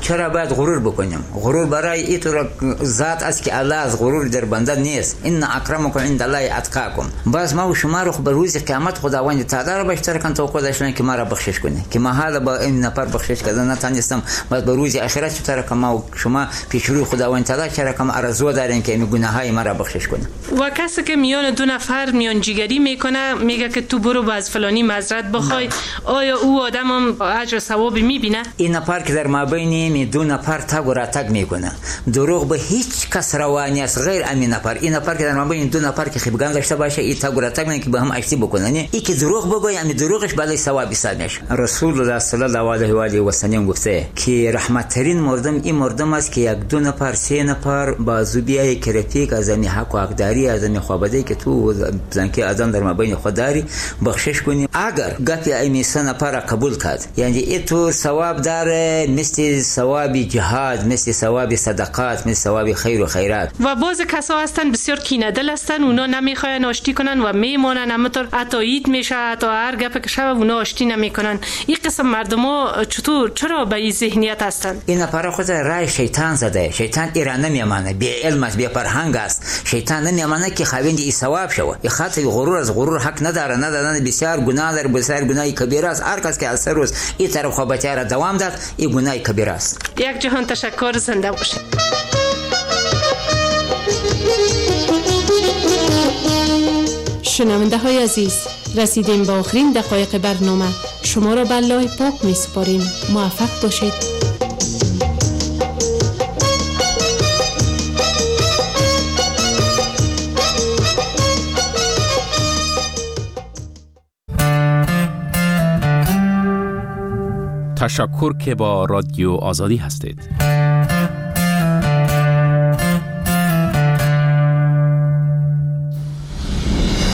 چرا باید غرور بکنیم؟ غرور برای این طور ذات است که الله از غرور در بنده نیست. ان اکرمکم عند الله اتقاکم. باز ما و شما رو به روز قیامت خداوند تعالی را بیشتر کن توقع داشتن که ما را بخشش کنه، که ما حالا با این نفر بخشش کردن نتونستم، باز به روز آخرت چطور که ما و شما پیش روی خداوند تعالی چرا که ما آرزو داریم که این گناههای ما را بخشش کنه. و کسی که میان دو نفر میان جیگری میکنه میگه که تو برو باز فلانی معذرت بخوای، آیا او آدم هم اجر ثواب میبینه؟ این نفر که در مابین می دو نفر تگ و راتگ میکنه، دروغ به هیچ کس روانی است غیر امین نفر. این نفر که در مابین دو نفر که خیبگان داشته باشه، این تگ و راتگ میکنه که به هم اشتی بکنه، نه این که دروغ بگه، یعنی دروغش بالای ثواب حساب میشه. رسول الله صلی الله علیه و آله و سلم گفته که رحمت ترین مردم این مردم است که یک دو نفر سه نفر بازو بیای که رفیق از می حق و حقداری از می خوابده که تو زنکی ازم در مابین خود داری بخشش کنی. اگر گپی ایمی سه نفر قبول کرد، یعنی این تو ثواب داره مثل ثواب جهاد، مثل ثواب صدقات، مثل ثواب خیر و خیرات. و بعض کسا هستن بسیار کینه دل هستن، اونا نمیخواین آشتی کنن و میمونن، همونطور عطاییت میشه، حتی هر گپ که شب اونا آشتی نمیکنن. این قسم مردما چطور چرا به این ذهنیت هستن؟ این نفر خود رای شیطان زده. شیطان ایران نمیامانه، بی علم است، بی فرهنگ است. شیطان نمیامانه که خاوند این ثواب شود. این خاطر غرور از غرور حق نداره، نداره بسیار گناه داره، بسیار گناه کبیره است. هر کس که از سر روز این طرف خوابتی را دوام داد، این گناه کبیره است. یک جهان تشکر، زنده باشید. شنونده های عزیز، رسیدیم به آخرین دقایق برنامه. شما را به الله پاک می سپاریم. موفق باشید. تشکر که با رادیو آزادی هستید.